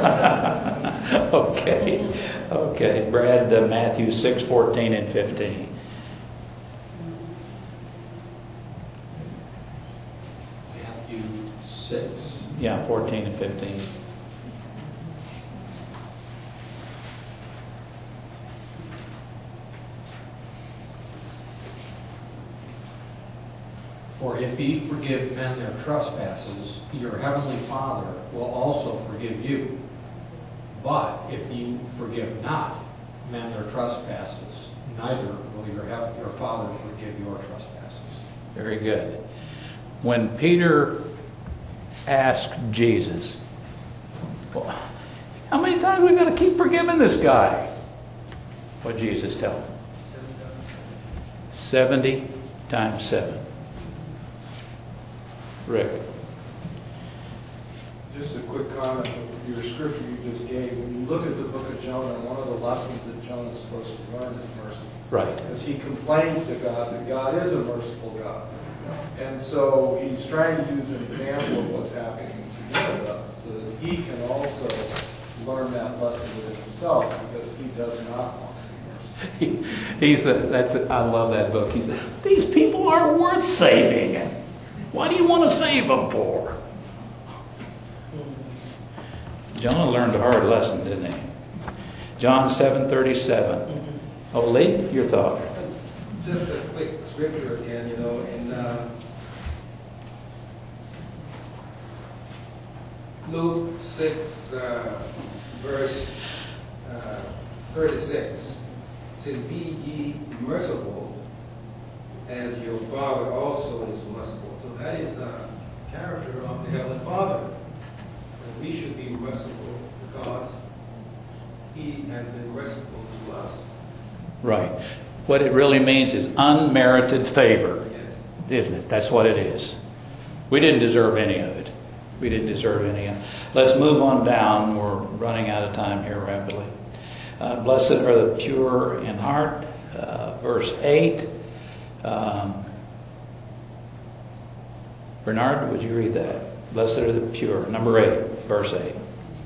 Okay. Okay. Brad, uh, Matthew six, fourteen and fifteen. Matthew six. Yeah, fourteen and fifteen. For if ye forgive men their trespasses, your heavenly Father will also forgive you. But if ye forgive not men their trespasses, neither will your, heav- your Father forgive your trespasses. Very good. When Peter asked Jesus, well, how many times we got to keep forgiving this guy? What did Jesus tell him? Seventy times seven. Rick. Just a quick comment of your scripture you just gave. When you look at the book of Jonah, one of the lessons that Jonah is supposed to learn is mercy. Right. Because he complains to God that God is a merciful God. And so he's trying to use an example of what's happening to Nineveh so that he can also learn that lesson within himself, because he does not want to be merciful. He, he's a, that's a, I love that book. He said, these people are worth saving. What do you want to save them for? Jonah learned a hard lesson, didn't he? John seven thirty-seven. Oh, Lee, your thought. Just a quick scripture again, you know, in uh, Luke six, uh, verse uh, thirty-six. It says, be ye merciful as your Father also is merciful. So that is a character of the Heavenly Father. And we should be merciful because He has been merciful to us. Right. What it really means is unmerited favor, isn't it? That's what it is. We didn't deserve any of it. We didn't deserve any of it. Let's move on down. We're running out of time here rapidly. Uh, blessed are the pure in heart. Uh, verse eight. Um, Bernard, would you read that? Blessed are the pure. Number eight, verse eight.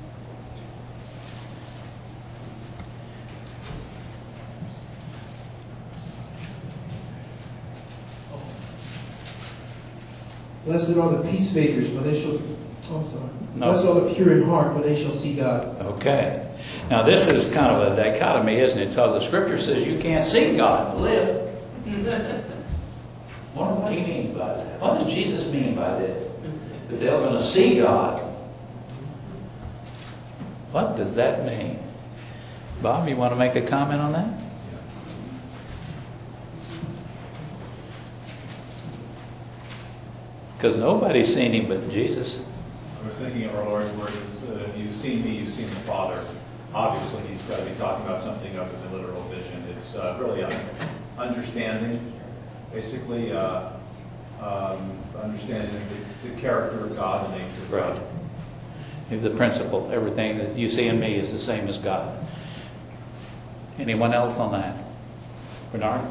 Blessed are the peacemakers, for they shall. Oh, I'm sorry. No. Blessed are the pure in heart, for they shall see God. Okay. Now this is kind of a dichotomy, isn't it? Because the Scripture says you can't see God and live. What do he mean by that? What does Jesus mean by this? That they're going to see God. What does that mean? Bob, you want to make a comment on that? Because nobody's seen him but Jesus. I was thinking of our Lord's words, uh, if you've seen me, you've seen the Father. Obviously, he's got to be talking about something other than literal vision. It's uh, really uh, understanding, basically uh, um, understanding the, the character of God, the nature of God. Right. He's the principle. Everything that you see in me is the same as God. Anyone else on that? Bernard?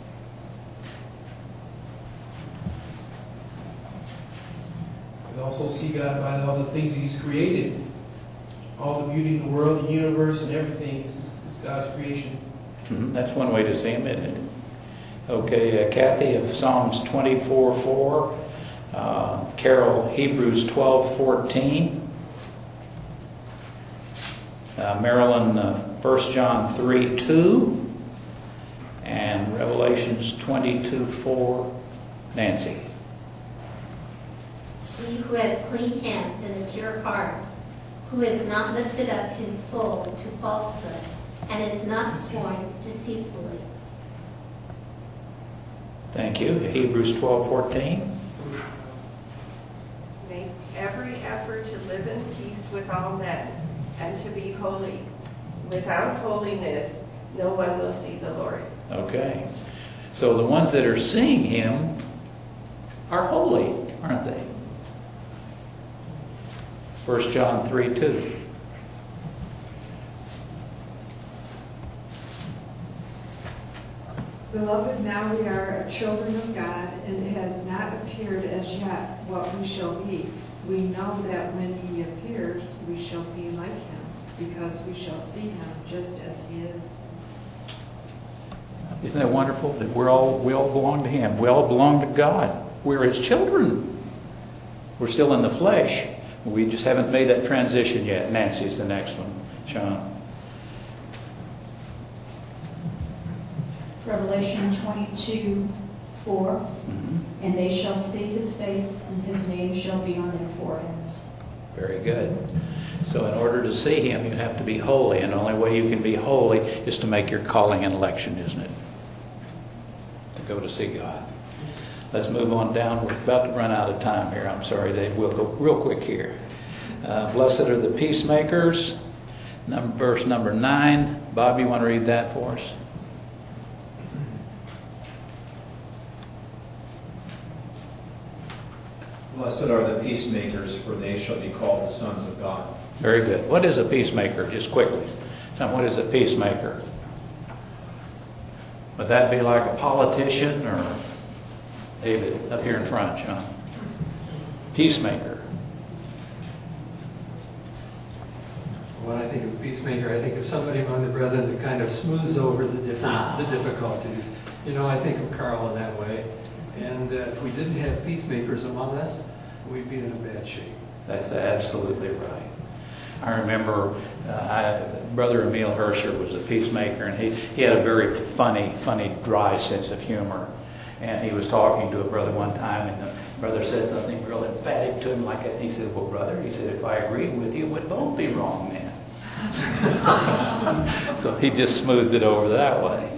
We also see God by all the things He's created. All the beauty in the world, the universe, and everything is, is God's creation. Mm-hmm. That's one way to see him, isn't it? Okay, uh, Kathy of Psalms twenty-four four. Uh, Carol, Hebrews twelve fourteen. Uh, Marilyn, uh, First John three two. And Revelations twenty-two four. Nancy. He who has clean hands and a pure heart, who has not lifted up his soul to falsehood, and is not sworn deceitfully. Thank you. Hebrews twelve fourteen. Make every effort to live in peace with all men, and to be holy. Without holiness, no one will see the Lord. Okay. So the ones that are seeing him are holy, aren't they? First John three two. Beloved, now we are children of God, and it has not appeared as yet what we shall be. We know that when He appears, we shall be like Him, because we shall see Him just as He is. Isn't that wonderful? That we're all we all belong to Him. We all belong to God. We're His children. We're still in the flesh. We just haven't made that transition yet. Nancy's the next one. Sean. Revelation twenty-two four. Mm-hmm. And they shall see His face, and His name shall be on their foreheads. Very good. So in order to see Him, you have to be holy. And the only way you can be holy is to make your calling and election, isn't it? To go to see God. Let's move on down. We're about to run out of time here. I'm sorry, Dave. We'll go real quick here. Uh, Blessed are the peacemakers. Number, verse number nine. Bob, you want to read that for us? Blessed are the peacemakers, for they shall be called the sons of God. Very good. What is a peacemaker? Just quickly. Tell me, what is a peacemaker? Would that be like a politician or David up here in front, John? Peacemaker. When I think of peacemaker, I think of somebody among the brethren that kind of smooths over the difference, Ah. the difficulties. You know, I think of Carl in that way. And uh, if we didn't have peacemakers among us, we'd be in a bad shape. That's absolutely right. I remember uh, I, Brother Emil Herscher was a peacemaker, and he, he had a very funny, funny, dry sense of humor. And he was talking to a brother one time, and the brother said something real emphatic to him like that. He said, well, brother, he said, if I agreed with you, we'd both be wrong then. So he just smoothed it over that way.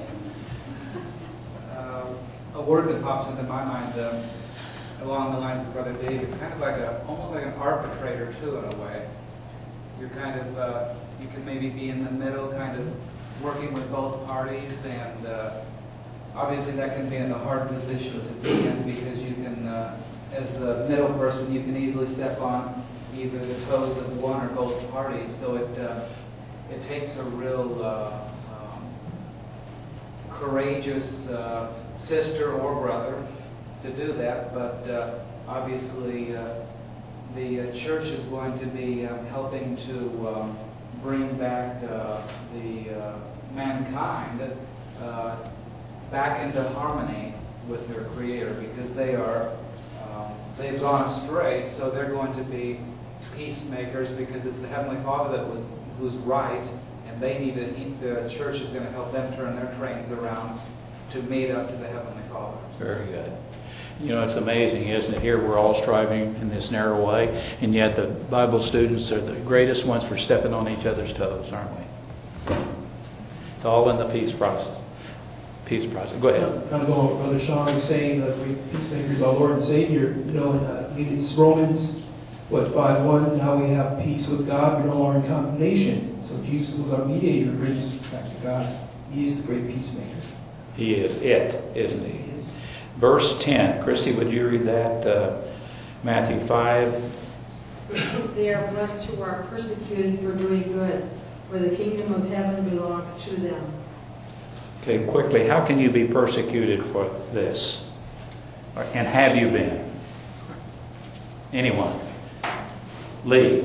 Um, a word that pops into my mind um, along the lines of Brother David, kind of like a, almost like an arbitrator too, in a way. You're kind of, uh, you can maybe be in the middle, kind of working with both parties, and uh, obviously that can be in a hard position to be in, because you can, uh, as the middle person, you can easily step on either the toes of one or both parties. So it uh, it takes a real uh, um, courageous uh, sister or brother to do that. But uh, obviously, uh, the uh, church is going to be um, helping to um, bring back uh, the uh, mankind uh, back into harmony with their Creator, because they are um, they've gone astray. So they're going to be peacemakers, because it's the Heavenly Father that was who's right, and they need to. He, the church is going to help them turn their trains around to meet up to the Heavenly Father. Very good. You know, it's amazing, isn't it? Here we're all striving in this narrow way, and yet the Bible students are the greatest ones for stepping on each other's toes, aren't we? It's all in the peace process. Peace process. Go ahead. Kind of going with Brother Sean was saying that we peacemakers, our Lord and Savior, you know, uh, believe it's Romans, what, five one, now we have peace with God, we're no longer in condemnation. So Jesus was our mediator, brings us back to God. He is the great peacemaker. He is it, isn't he? He is. Verse ten. Christy, would you read that? Uh, Matthew five. They are blessed who are persecuted for doing good, for the kingdom of heaven belongs to them. Okay, quickly, how can you be persecuted for this? And have you been? Anyone? Lee.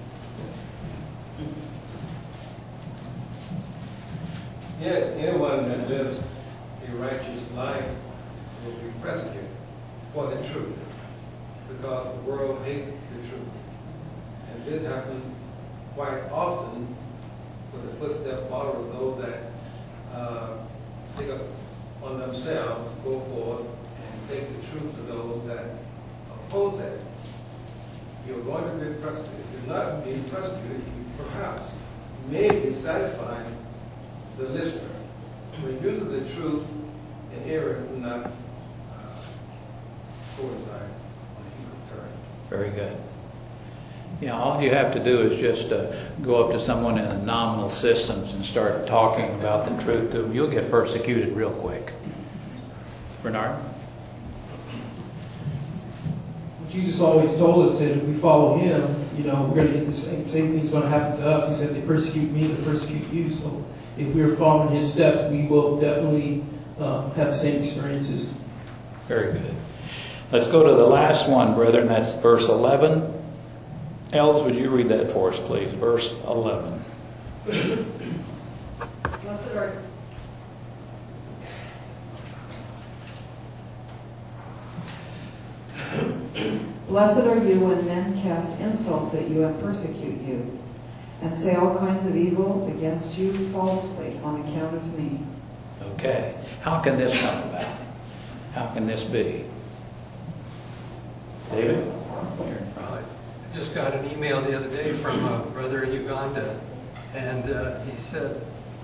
Yes, anyone that lives a righteous life will be persecuted for the truth, because the world hates the truth. And this happens quite often with the footstep followers, those that uh, take up on themselves to go forth and take the truth to those that oppose it. You're going to be persecuted. If you're not being persecuted, you perhaps may be satisfying the listener. When using the truth and error do not uh, coincide on equal terms. Very good. Yeah, all you have to do is just uh, go up to someone in the nominal systems and start talking about the truth to them. You'll get persecuted real quick. Bernard? Jesus always told us that if we follow him, you know, we're going to get the same, same thing's going to happen to us. He said, they persecute me, they persecute you. So if we're following his steps, we will definitely um, have the same experiences. Very good. Let's go to the last one, brethren. That's verse eleven. Els, would you read that for us, please? Verse eleven. Blessed are Blessed are you when men cast insults at you and persecute you, and say all kinds of evil against you falsely on account of me. Okay. How can this come about? How can this be? David? Here. I just got an email the other day from a brother in Uganda, and uh, he said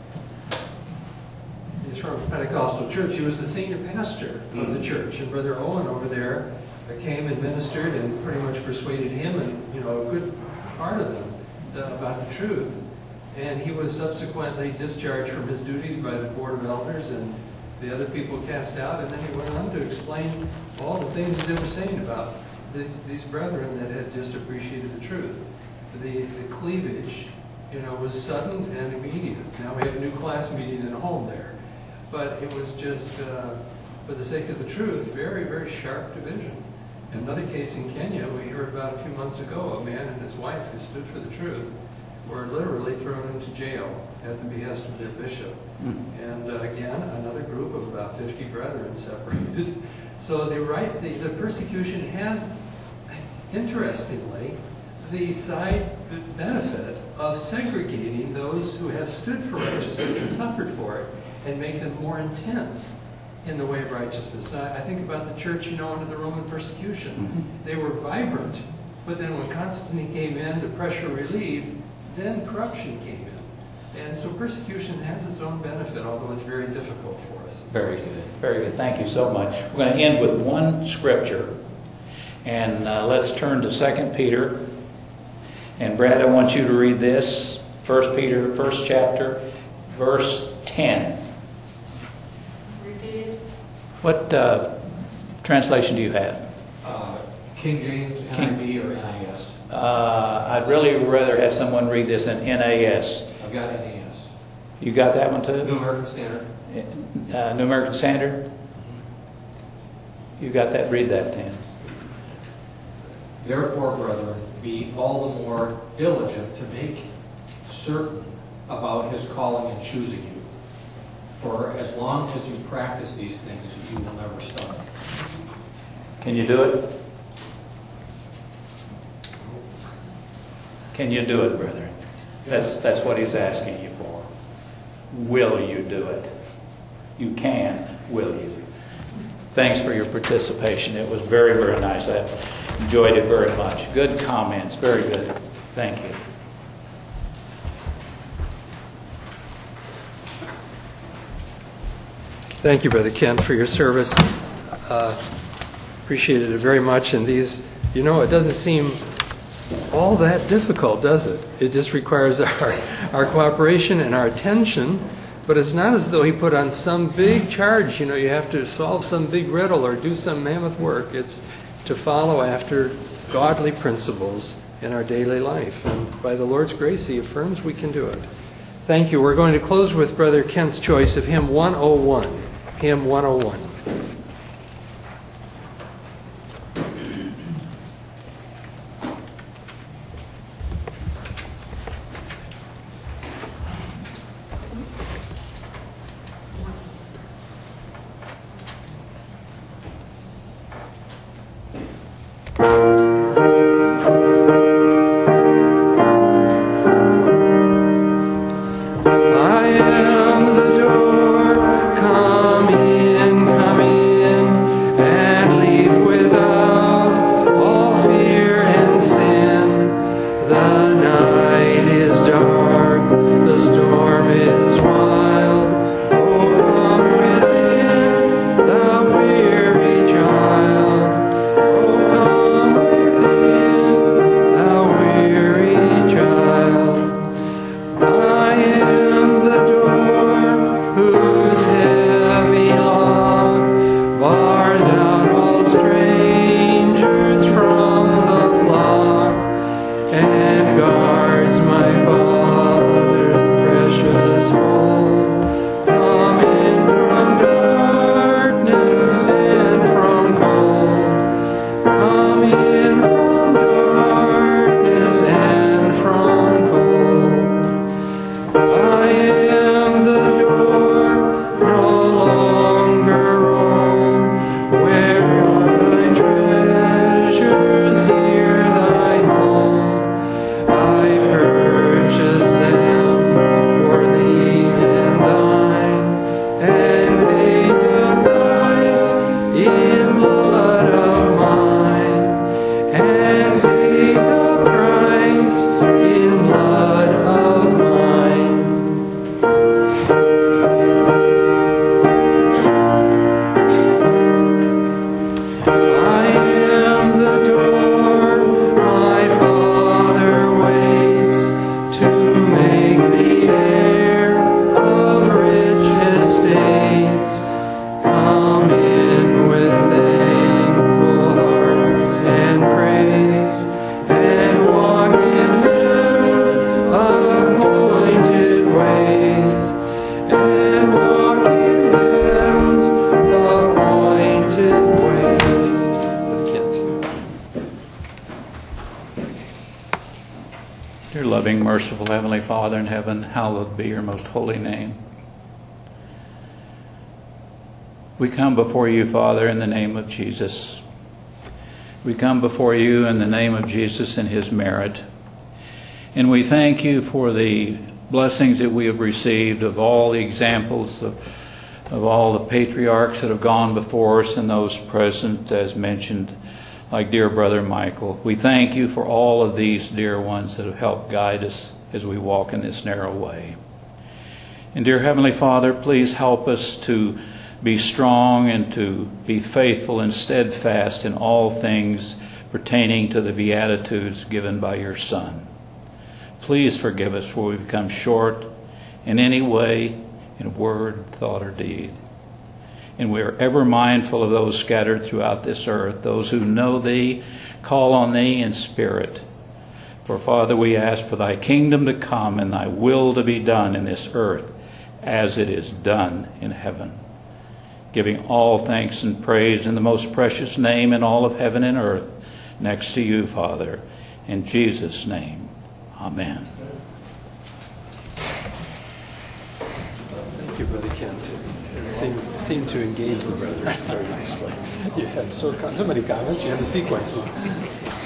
he's from a Pentecostal church. He was the senior pastor of the church, and Brother Owen over there came and ministered and pretty much persuaded him and, you know, a good part of them uh, about the truth. And he was subsequently discharged from his duties by the Board of Elders, and the other people cast out, and then he went on to explain all the things they were saying about this, these brethren that had just appreciated the truth. The, the cleavage, you know, was sudden and immediate. Now we have a new class meeting in a home there. But it was just, uh, for the sake of the truth, very, very sharp division. Another case in Kenya we heard about a few months ago, a man and his wife who stood for the truth were literally thrown into jail at the behest of their bishop. Mm-hmm. And uh, again, another group of about fifty brethren separated. So the right, the, the persecution has, interestingly, the side benefit of segregating those who have stood for righteousness and suffered for it, and make them more intense in the way of righteousness. I, I think about the church, you know, under the Roman persecution. Mm-hmm. They were vibrant, but then when Constantine came in, the pressure relieved, then corruption came in. And so persecution has its own benefit, although it's very difficult for us. Very good. Very good. Thank you so much. We're going to end with one scripture. And uh, let's turn to Second Peter. And Brad, I want you to read this. First Peter, first chapter, verse ten. What uh, translation do you have? Uh, King James, N I V, or N I S? Uh, I'd really rather have someone read this in N A S. I've got N A S. You got that one too? New American Standard. Uh, New American Standard? You got that? Read that, Dan. Therefore, brethren, be all the more diligent to make certain about his calling and choosing you. For as long as you practice these things, you will never stumble. Can you do it? Can you do it, brethren? That's that's what he's asking you for. Will you do it? You can, will you? Thanks for your participation. It was very, very nice. I enjoyed it very much. Good comments. Very good. Thank you. Thank you, Brother Ken, for your service. Uh, appreciated it very much. And these You know, it doesn't seem all that difficult, does it? It just requires our, our cooperation and our attention. But it's not as though he put on some big charge, you know, you have to solve some big riddle or do some mammoth work. It's to follow after godly principles in our daily life. And by the Lord's grace, he affirms we can do it. Thank you. We're going to close with Brother Kent's choice of hymn one oh one. Hymn one oh one. Merciful Heavenly Father in heaven, hallowed be your most holy name. We come before you, Father, in the name of Jesus. We come before you in the name of Jesus and his merit. And we thank you for the blessings that we have received of all the examples of, of all the patriarchs that have gone before us and those present, as mentioned, like dear Brother Michael. We thank you for all of these dear ones that have helped guide us as we walk in this narrow way. And dear Heavenly Father, please help us to be strong and to be faithful and steadfast in all things pertaining to the Beatitudes given by your Son. Please forgive us for we've come short in any way, in word, thought, or deed. And we are ever mindful of those scattered throughout this earth, those who know thee, call on thee in spirit. For Father, we ask for thy kingdom to come and thy will to be done in this earth as it is done in heaven. Giving all thanks and praise in the most precious name in all of heaven and earth, next to you, Father. In Jesus' name, amen. Thank you, Brother Kent. It seemed, seemed to engage the brothers very nicely. You had so, so many comments, you had a sequence.